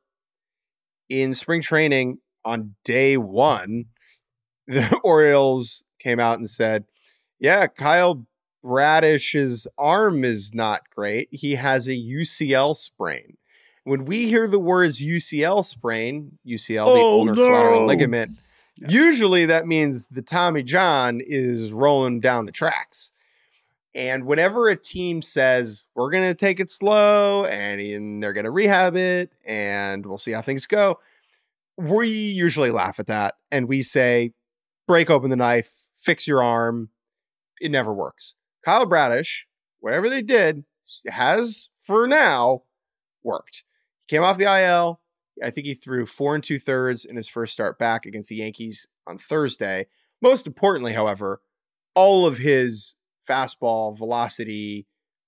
in spring training. On day 1, the Orioles came out and said, yeah, Kyle Bradish's arm is not great. He has a UCL sprain. When we hear the words UCL sprain, UCL, the ulnar collateral ligament, usually that means the Tommy John is rolling down the tracks. And whenever a team says, we're going to take it slow and they're going to rehab it and we'll see how things go, we usually laugh at that and we say, break open the knife, fix your arm. It never works. Kyle Bradish, whatever they did, has for now worked. He came off the IL. I think he threw 4 2/3 in his first start back against the Yankees on Thursday. Most importantly, however, all of his fastball velocity,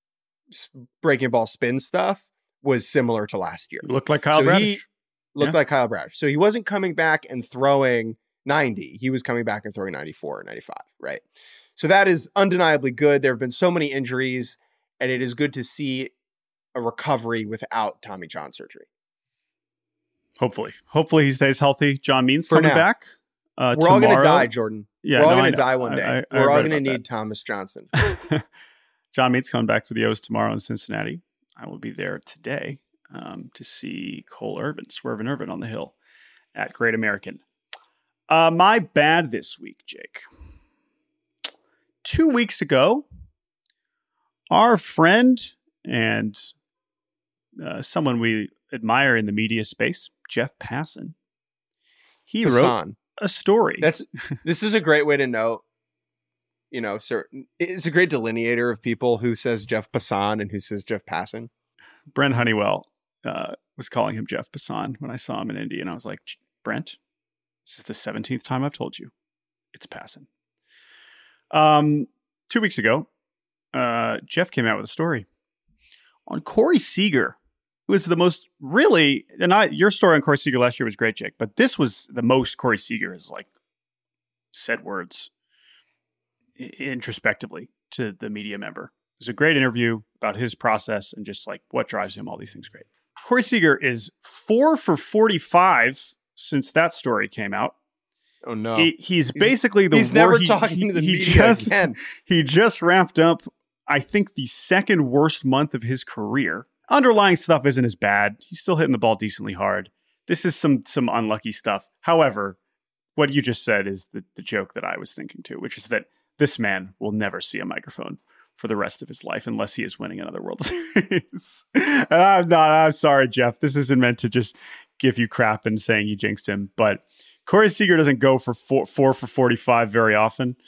breaking ball spin stuff was similar to last year. Looked like Kyle Bradish. Looked like Kyle Bradish. So he wasn't coming back and throwing 90. He was coming back and throwing 94 or 95, right? So that is undeniably good. There have been so many injuries, and it is good to see a recovery without Tommy John surgery. Hopefully he stays healthy. John Means coming back. We're all going to die, Jordan. Yeah, we're all going to die one day. We're all going to need Thomas Johnson. John Means coming back for the O's tomorrow in Cincinnati. I will be there today. To see Swervin Irvin on the hill at Great American. My bad this week, Jake. 2 weeks ago, our friend and someone we admire in the media space, Jeff Passan, he wrote a story. This is a great way to know, it's a great delineator of people who says Jeff Passan and who says Jeff Passan. Brent Honeywell was calling him Jeff Passan when I saw him in Indy, and I was like, Brent, this is the 17th time I've told you. It's Passan. 2 weeks ago, Jeff came out with a story on Corey Seager. It was the most really, and your story on Corey Seager last year was great, Jake, but this was the most Corey Seager has said words introspectively to the media member. It was a great interview about his process and just what drives him, all these things great. Corey Seager is 4 for 45 since that story came out. Oh no! He's basically he's never talking to the media again. He just wrapped up, I think, the second worst month of his career. Underlying stuff isn't as bad. He's still hitting the ball decently hard. This is some unlucky stuff. However, what you just said is the joke that I was thinking too, which is that this man will never see a microphone for the rest of his life unless he is winning another World Series. I'm sorry, Jeff. This isn't meant to just give you crap and saying you jinxed him, but Corey Seager doesn't go for 4 for 45 very often.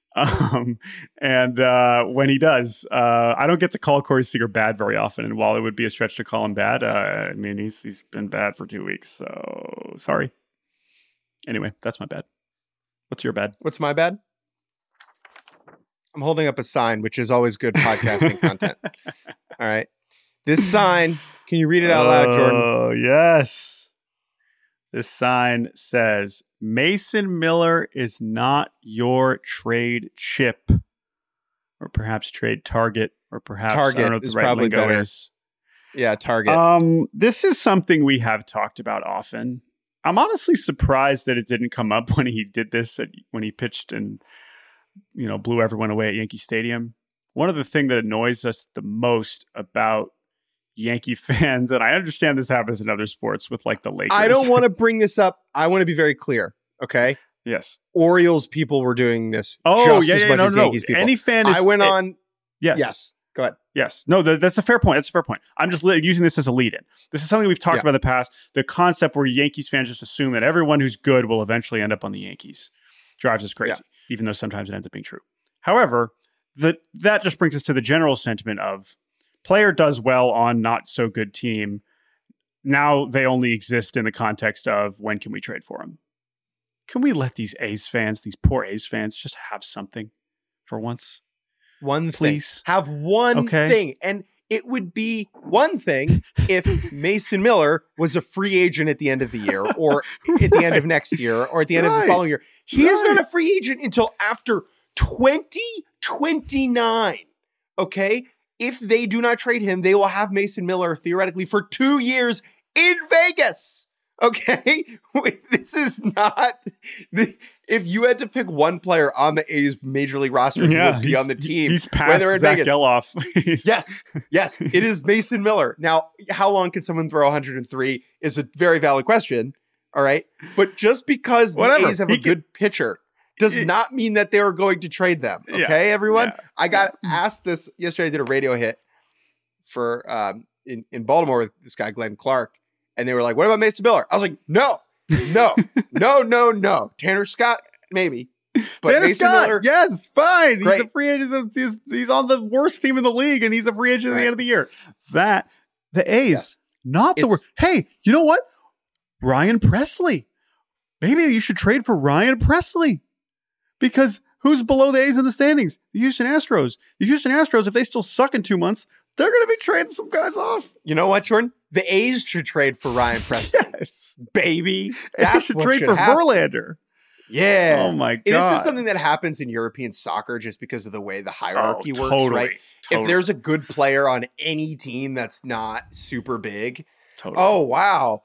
And when he does, I don't get to call Corey Seager bad very often. And while it would be a stretch to call him bad, I mean, he's been bad for 2 weeks. So sorry. Anyway, that's my bad. What's your bad? What's my bad? I'm holding up a sign, which is always good podcasting content. All right. This sign, can you read it out loud, Jordan? Oh, yes. This sign says, Mason Miller is not your trade chip, or perhaps trade target, or perhaps Target I don't know what is the right probably lingo better. is. Yeah, target. This is something we have talked about often. I'm honestly surprised that it didn't come up when he did this, when he pitched and blew everyone away at Yankee Stadium. One of the things that annoys us the most about Yankee fans, and I understand this happens in other sports with like the Lakers. I don't want to bring this up. I want to be very clear. Okay. Yes. Orioles people were doing this. Oh, just as much as Yankees people. Any fan is. I went on. Yes. Yes. Go ahead. Yes. No, that's a fair point. That's a fair point. I'm just using this as a lead-in. This is something we've talked about in the past. The concept where Yankees fans just assume that everyone who's good will eventually end up on the Yankees drives us crazy, even though sometimes it ends up being true. However, that just brings us to the general sentiment of player does well on not so good team. Now they only exist in the context of when can we trade for him? Can we let these A's fans, these poor A's fans, just have something for once? One Please. thing. Have one thing. And it would be one thing if Mason Miller was a free agent at the end of the year or at the end of next year or at the end of the following year. He is not a free agent until after 2029. Okay? If they do not trade him, they will have Mason Miller theoretically for 2 years in Vegas. Okay? This is not... If you had to pick one player on the A's major league roster who would be on the team, he's past Zach Geloff. Yes, it is Mason Miller. Now, how long can someone throw 103 is a very valid question. All right, but just because the A's have a good pitcher does not mean that they are going to trade them. Okay, everyone. Yeah. I got asked this yesterday. I did a radio hit for in Baltimore with this guy Glenn Clark, and they were like, "What about Mason Miller?" I was like, No. Tanner Scott, maybe. But Tanner Mason Scott, Miller, yes, fine. Great. He's a free agent. He's on the worst team in the league, and he's a free agent at the end of the year. The A's, not the worst. Hey, you know what? Ryan Presley. Maybe you should trade for Ryan Presley. Because who's below the A's in the standings? The Houston Astros. The Houston Astros, if they still suck in 2 months, they're going to be trading some guys off. You know what, Jordan? The A's should trade for Ryan Presley. Yes. Baby. They should trade for Verlander. Yeah. Oh, my God. This is something that happens in European soccer just because of the way the hierarcy works, right? Totally. If there's a good player on any team that's not super big, oh, wow.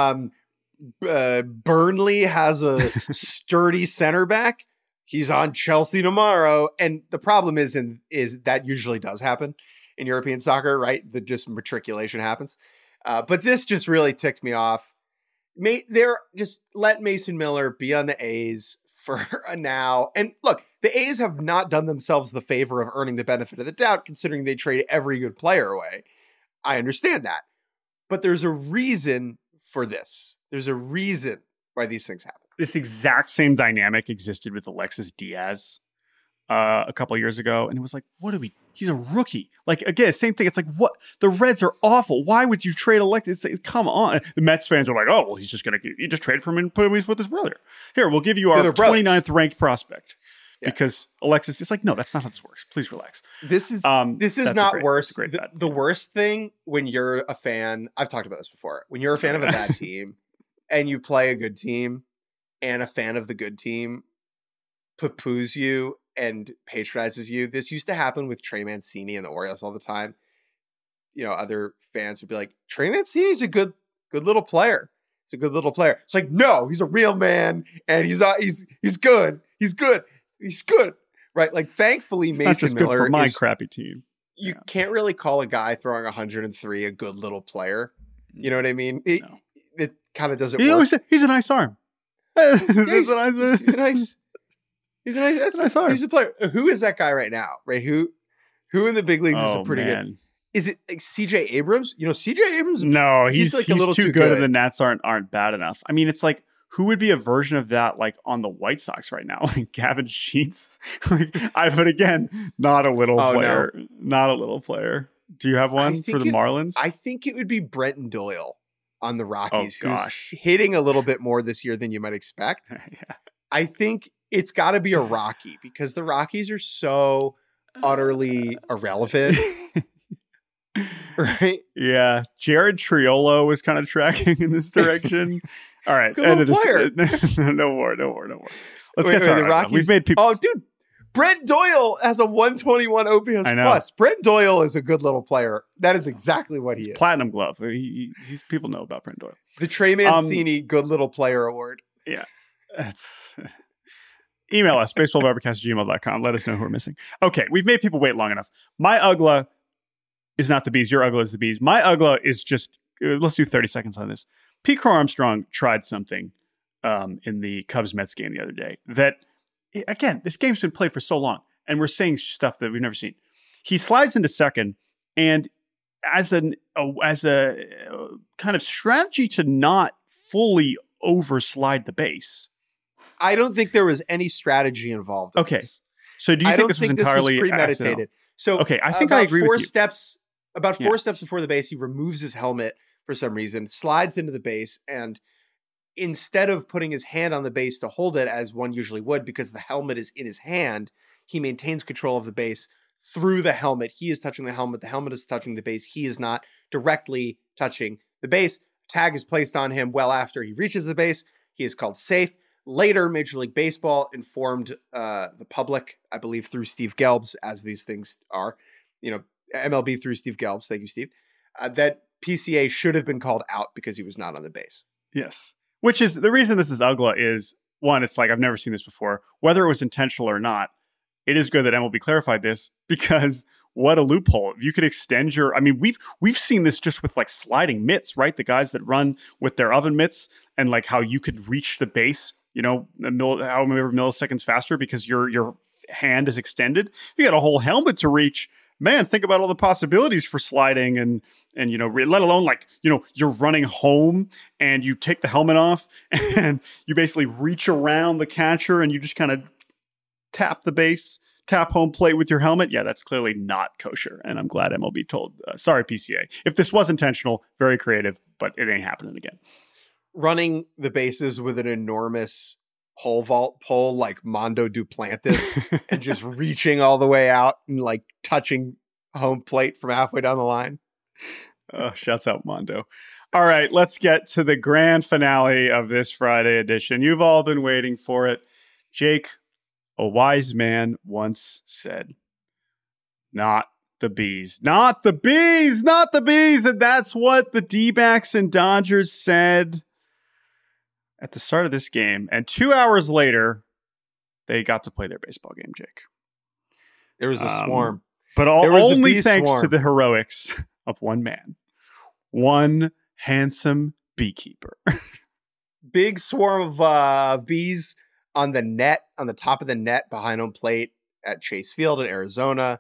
Burnley has a sturdy center back. He's on Chelsea tomorrow. And the problem is that usually does happen in European soccer, right? The just matriculation happens. But this just really ticked me off. Just let Mason Miller be on the A's for now. And look, the A's have not done themselves the favor of earning the benefit of the doubt, considering they trade every good player away. I understand that. But there's a reason for this. There's a reason why these things happen. This exact same dynamic existed with Alexis Diaz a couple of years ago. And it was like, he's a rookie. Like, again, same thing. It's like, what? The Reds are awful. Why would you trade Alexis? Come on. The Mets fans are like, oh, well, you just traded for him and put him with his brother. Here, we'll give you our 29th ranked prospect. Yeah. Because Alexis, it's like, no, that's not how this works. Please relax. This is not worse. The worst thing when you're a fan, I've talked about this before, when you're a fan of a bad team and you play a good team and a fan of the good team poo-poos you and patronizes you. This used to happen with Trey Mancini and the Orioles all the time. You know, other fans would be like, Trey Mancini's a good little player. He's a good little player. It's like, no, he's a real man and he's good. He's good. He's good. Right? Like, thankfully, it's Mason not just Miller good for my crappy team. You can't really call a guy throwing 103 a good little player. You know what I mean? It kind of doesn't work. He's a nice arm. He's a nice arm. He's a player. Who is that guy right now? Right? Who in the big leagues is a pretty good? Is it like CJ Abrams? You know, CJ Abrams? No, he's like a little too good, and the Nats aren't bad enough. I mean, it's like, who would be a version of that like on the White Sox right now? Like Gavin Sheets. But again, not a little player. No. Not a little player. Do you have one for the Marlins? I think it would be Brenton Doyle on the Rockies, who's hitting a little bit more this year than you might expect. Yeah. I think it's got to be a Rocky because the Rockies are so utterly irrelevant. Right? Yeah. Jared Triolo was kind of tracking in this direction. All right. Good little player. No more. Let's get to the Rockies. We've made people. Oh, dude. Brent Doyle has a 121 OPS plus. Brent Doyle is a good little player. That is exactly what he is. Platinum glove. He's people know about Brent Doyle. The Trey Mancini Good Little Player Award. Yeah. That's... Email us, baseballbarbercast@gmail.com. Let us know who we're missing. Okay, we've made people wait long enough. My UGLA is not the Bees. Your UGLA is the Bees. My UGLA is just... let's do 30 seconds on this. Pete Crow Armstrong tried something in the Cubs-Mets game the other day that, again, this game's been played for so long, and we're saying stuff that we've never seen. He slides into second, and as a kind of strategy to not fully overslide the base. I don't think there was any strategy involved. Okay. So do you think this was entirely premeditated? Accidental? So okay, I think I agree with you. About four steps before the base, he removes his helmet for some reason, slides into the base, and instead of putting his hand on the base to hold it as one usually would, because the helmet is in his hand, he maintains control of the base through the helmet. He is touching the helmet is touching the base. He is not directly touching the base. Tag is placed on him well after he reaches the base. He is called safe. Later, Major League Baseball informed the public, I believe through Steve Gelbs, as these things are, MLB through Steve Gelbs, thank you, Steve, that PCA should have been called out because he was not on the base. Yes. Which is the reason this is UGLA is, one, it's like I've never seen this before. Whether it was intentional or not, it is good that MLB clarified this because what a loophole. You could extend your, we've seen this just with like sliding mitts, right? The guys that run with their oven mitts and like how you could reach the base, how many milliseconds faster because your hand is extended. You got a whole helmet to reach. Man, think about all the possibilities for sliding and let alone you're running home and you take the helmet off and you basically reach around the catcher and you just kind of tap the base, tap home plate with your helmet. Yeah, that's clearly not kosher. And I'm glad MLB told, sorry, PCA. If this was intentional, very creative, but it ain't happening again. Running the bases with an enormous pole vault pole like Mondo Duplantis and just reaching all the way out and like touching home plate from halfway down the line. Shouts out Mondo. All right, let's get to the grand finale of this Friday edition. You've all been waiting for it. Jake, a wise man once said, not the Bees. Not the Bees! Not the Bees! And that's what the D-backs and Dodgers said at the start of this game. And 2 hours later, they got to play their baseball game, Jake. There was a swarm. But only thanks to the heroics of one man. One handsome beekeeper. Big swarm of bees on the net, on the top of the net behind home plate at Chase Field in Arizona.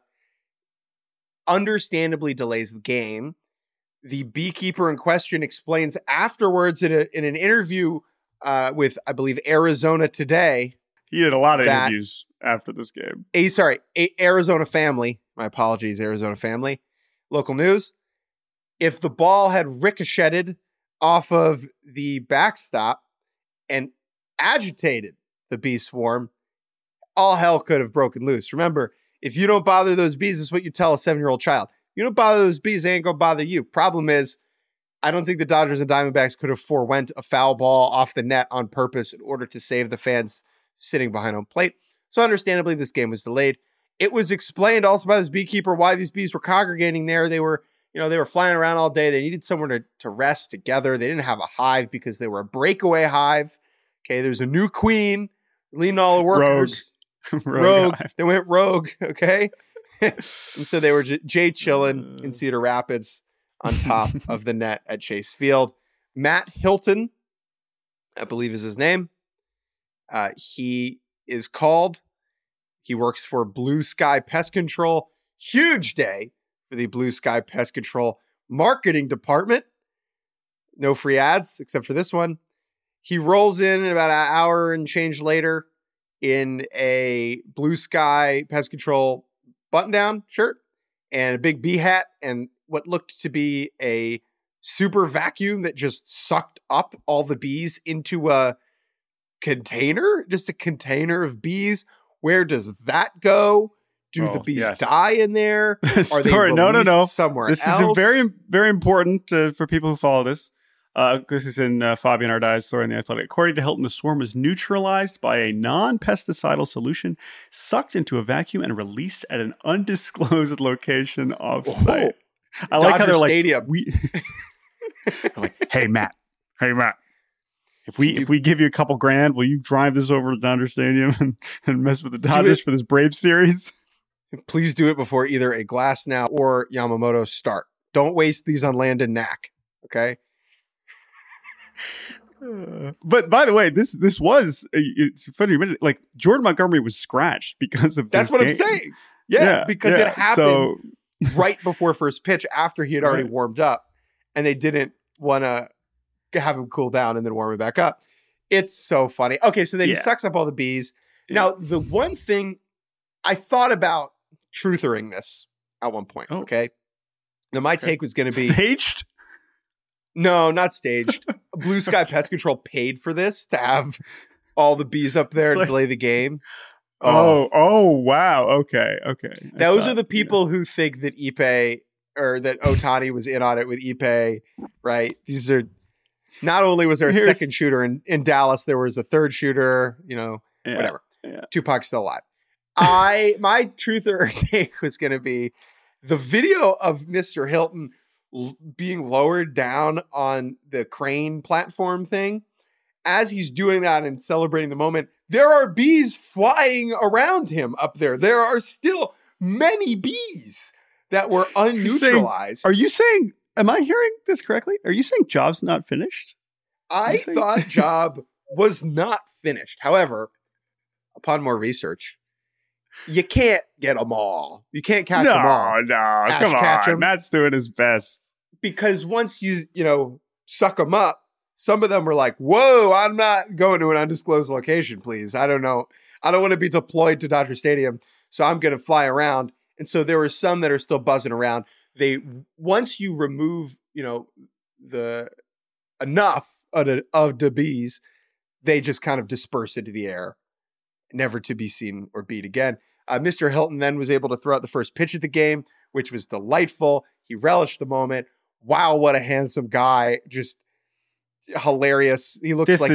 Understandably delays the game. The beekeeper in question explains afterwards in an interview with, I believe, Arizona Today. He did a lot of interviews after this game. Arizona Family. My apologies, Arizona Family. Local news. If the ball had ricocheted off of the backstop and agitated the bee swarm, all hell could have broken loose. Remember, if you don't bother those bees, is what you tell a 7-year-old child. You don't bother those bees, they ain't gonna bother you. Problem is, I don't think the Dodgers and Diamondbacks could have forewent a foul ball off the net on purpose in order to save the fans sitting behind home plate. So understandably, this game was delayed. It was explained also by this beekeeper why these bees were congregating there. They were flying around all day. They needed somewhere to rest together. They didn't have a hive because they were a breakaway hive. Okay, there's a new queen leading all the workers. Rogue. They went rogue, okay? And so they were chilling in Cedar Rapids on top of the net at Chase Field. Matt Hilton, I believe is his name. He is called. He works for Blue Sky Pest Control. Huge day for the Blue Sky Pest Control marketing department. No free ads except for this one. He rolls in about an hour and change later in a blue sky pest control button-down shirt and a big bee hat and what looked to be a super vacuum that just sucked up all the bees into a container, just a container of bees. Where does that go? Do the bees die in there? Are they released somewhere else? This is very, very important for people who follow this. This is in Fabian Ardai's story in The Athletic. According to Hilton, the swarm was neutralized by a non-pesticidal solution sucked into a vacuum and released at an undisclosed location off-site. I like how they're Stadium. Like, hey, Matt. If we give you a couple grand, will you drive this over to Dodger Stadium and mess with the Dodgers for this Braves series? Please do it before either a Glasnow or Yamamoto start. Don't waste these on Landon Knack, okay? But by the way, this was, it's funny, like Jordan Montgomery was scratched because of That's this what game. I'm saying. Yeah, because it happened right before first pitch after he had already warmed up, and they didn't want to have him cool down and then warm him back up. It's so funny. Okay, so then he sucks up all the bees. Now, the one thing I thought about truthering this at one point, okay? Now, my take was going to be... Staged? No, not staged. Blue Sky Pest Control paid for this to have all the bees up there and delay the game. Oh, wow. Okay. Those are the people who think that Ippei or that Ohtani was in on it with Ippei, right? These are... Not only was there a second shooter in Dallas, there was a third shooter, whatever. Yeah. Tupac's still alive. My truth or take was going to be the video of Mr. Hilton being lowered down on the crane platform thing. As he's doing that and celebrating the moment, there are bees flying around him up there. There are still many bees that were unneutralized. Are you saying, am I hearing this correctly? Are you saying Job's not finished? I thought Job was not finished. However, upon more research, you can't get them all. You can't catch them all. No, come on. Matt's doing his best. Because once you suck them up, some of them were like, whoa, I'm not going to an undisclosed location, please. I don't know. I don't want to be deployed to Dodger Stadium, so I'm going to fly around. And so there were some that are still buzzing around. Once you remove, the enough of the bees, they just kind of disperse into the air, never to be seen or beat again. Mr. Hilton then was able to throw out the first pitch of the game, which was delightful. He relished the moment. Wow, what a handsome guy. Just hilarious. He looks like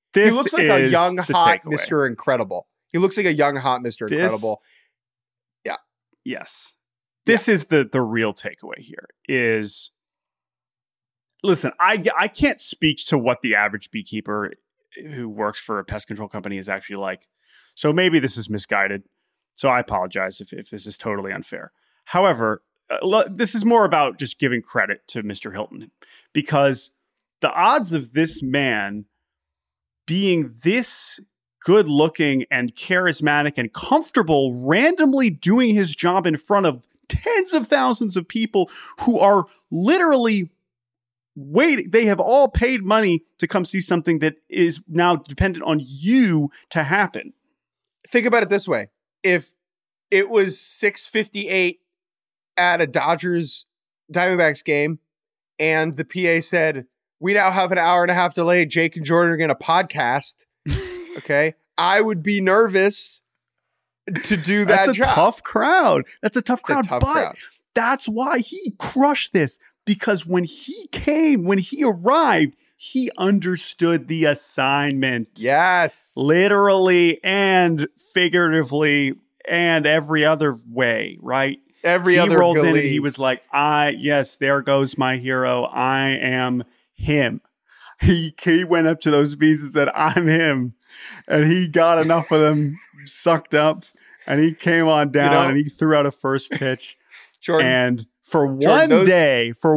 a young, hot Mr. Incredible. He looks like a young, hot Mr. Incredible. Yeah. Yes. This is the real takeaway here is, listen, I can't speak to what the average beekeeper who works for a pest control company is actually like. So maybe this is misguided. So I apologize if this is totally unfair. However, this is more about just giving credit to Mr. Hilton, because the odds of this man being this good looking and charismatic and comfortable randomly doing his job in front of tens of thousands of people who are literally waiting. They have all paid money to come see something that is now dependent on you to happen. Think about it this way. If it was 6:58 at a Dodgers Diamondbacks game and the PA said, we now have an hour and a half delay, Jake and Jordan are going to podcast. Okay. I would be nervous to do that job. That's a tough crowd. But that's why he crushed this. Because when he arrived, he understood the assignment. Yes. Literally and figuratively and every other way, right? He rolled in and he was like, yes, there goes my hero. I am him. He went up to those bees and said, I'm him. And he got enough of them sucked up and he came on down and he threw out a first pitch. Jordan, and for one day, for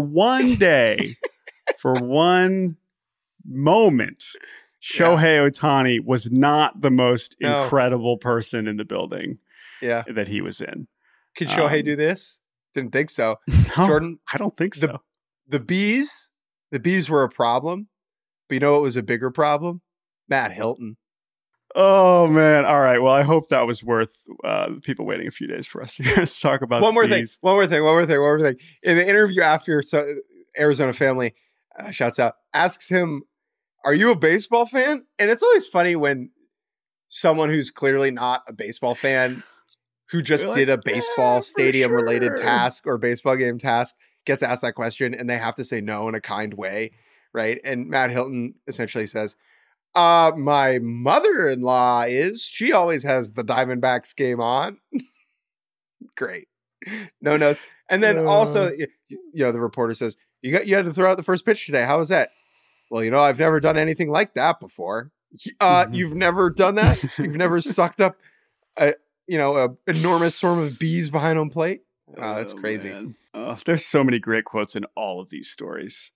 one moment, Shohei Ohtani was not the most incredible person in the building that he was in. Could Shohei do this? Didn't think so. No, Jordan, I don't think so. The bees were a problem, But you know what was a bigger problem? Matt Hilton. Oh, man. All right. Well, I hope that was worth people waiting a few days for us to talk about One more thing. In the interview after, so Arizona Family, shouts out, asks him, are you a baseball fan? And it's always funny when someone who's clearly not a baseball fan, who just did a baseball stadium related task or baseball game task, gets asked that question and they have to say no in a kind way, right? And Matt Hilton essentially says, my mother-in-law she always has the Diamondbacks game on. Great. No notes. And then also, the reporter says, you had to throw out the first pitch today. How was that? Well, I've never done anything like that before. You've never done that? You've never sucked up a enormous swarm of bees behind home plate? Oh, that's crazy. There's so many great quotes in all of these stories.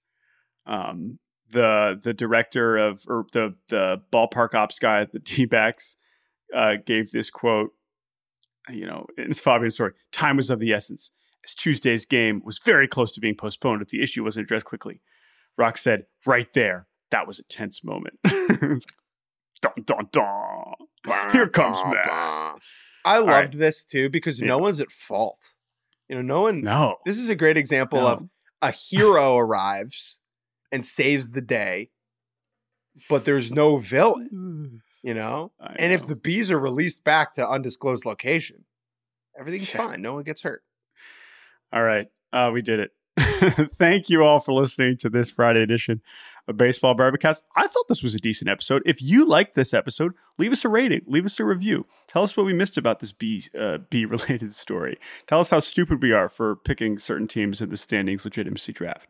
The director or the ballpark ops guy at the D-backs gave this quote, it's Fabian's story. Time was of the essence, as Tuesday's game was very close to being postponed if the issue wasn't addressed quickly. Rock said, right there, that was a tense moment. It's like, dun, dun, dun. Here comes Matt. I loved this too because no one's at fault. No one. No. This is a great example of a hero arrives and saves the day, but there's no villain, And if the bees are released back to undisclosed location, everything's fine. No one gets hurt. All right. We did it. Thank you all for listening to this Friday edition of Baseball Barbacast. I thought this was a decent episode. If you liked this episode, leave us a rating, leave us a review. Tell us what we missed about this bee-related story. Tell us how stupid we are for picking certain teams in the standings legitimacy draft.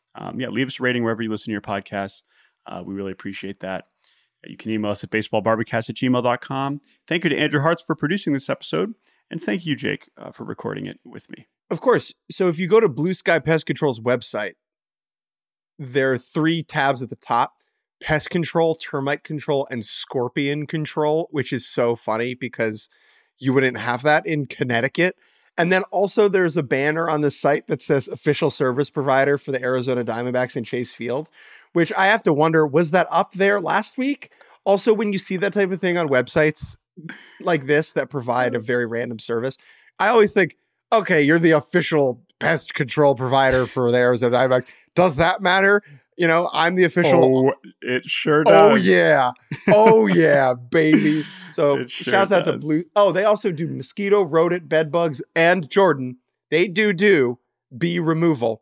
Leave us a rating wherever you listen to your podcasts. We really appreciate that. You can email us at baseballbarbacast@gmail.com. Thank you to Andrew Hartz for producing this episode. And thank you, Jake, for recording it with me. Of course. So if you go to Blue Sky Pest Control's website, there are 3 tabs at the top: pest control, termite control, and scorpion control, which is so funny because you wouldn't have that in Connecticut. And then also there's a banner on the site that says official service provider for the Arizona Diamondbacks in Chase Field, which I have to wonder, was that up there last week? Also, when you see that type of thing on websites like this that provide a very random service, I always think, okay, you're the official pest control provider for the Arizona Diamondbacks. Does that matter? I'm the official. Oh, it sure does. Oh, yeah, baby. So shouts out to Blue. Oh, they also do mosquito, rodent, bed bugs, and Jordan. They do bee removal.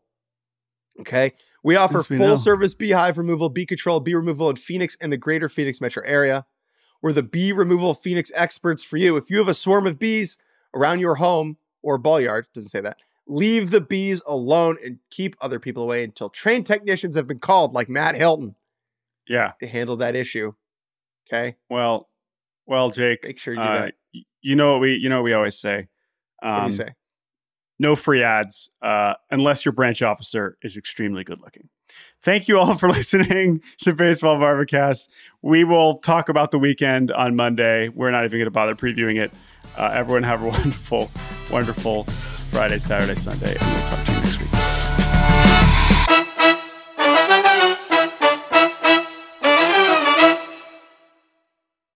Okay. We offer full service beehive removal, bee control, bee removal in Phoenix and the greater Phoenix metro area. We're the bee removal Phoenix experts for you. If you have a swarm of bees around your home or ball yard, doesn't say that, leave the bees alone and keep other people away until trained technicians have been called, like Matt Hilton. Yeah. To handle that issue. Okay. Well, Jake. Make sure you do that. You know what we always say. What do you say? No free ads unless your branch officer is extremely good looking. Thank you all for listening to Baseball Barbacast. We will talk about the weekend on Monday. We're not even going to bother previewing it. Everyone have a wonderful, wonderful Friday, Saturday, Sunday, and we'll talk to you.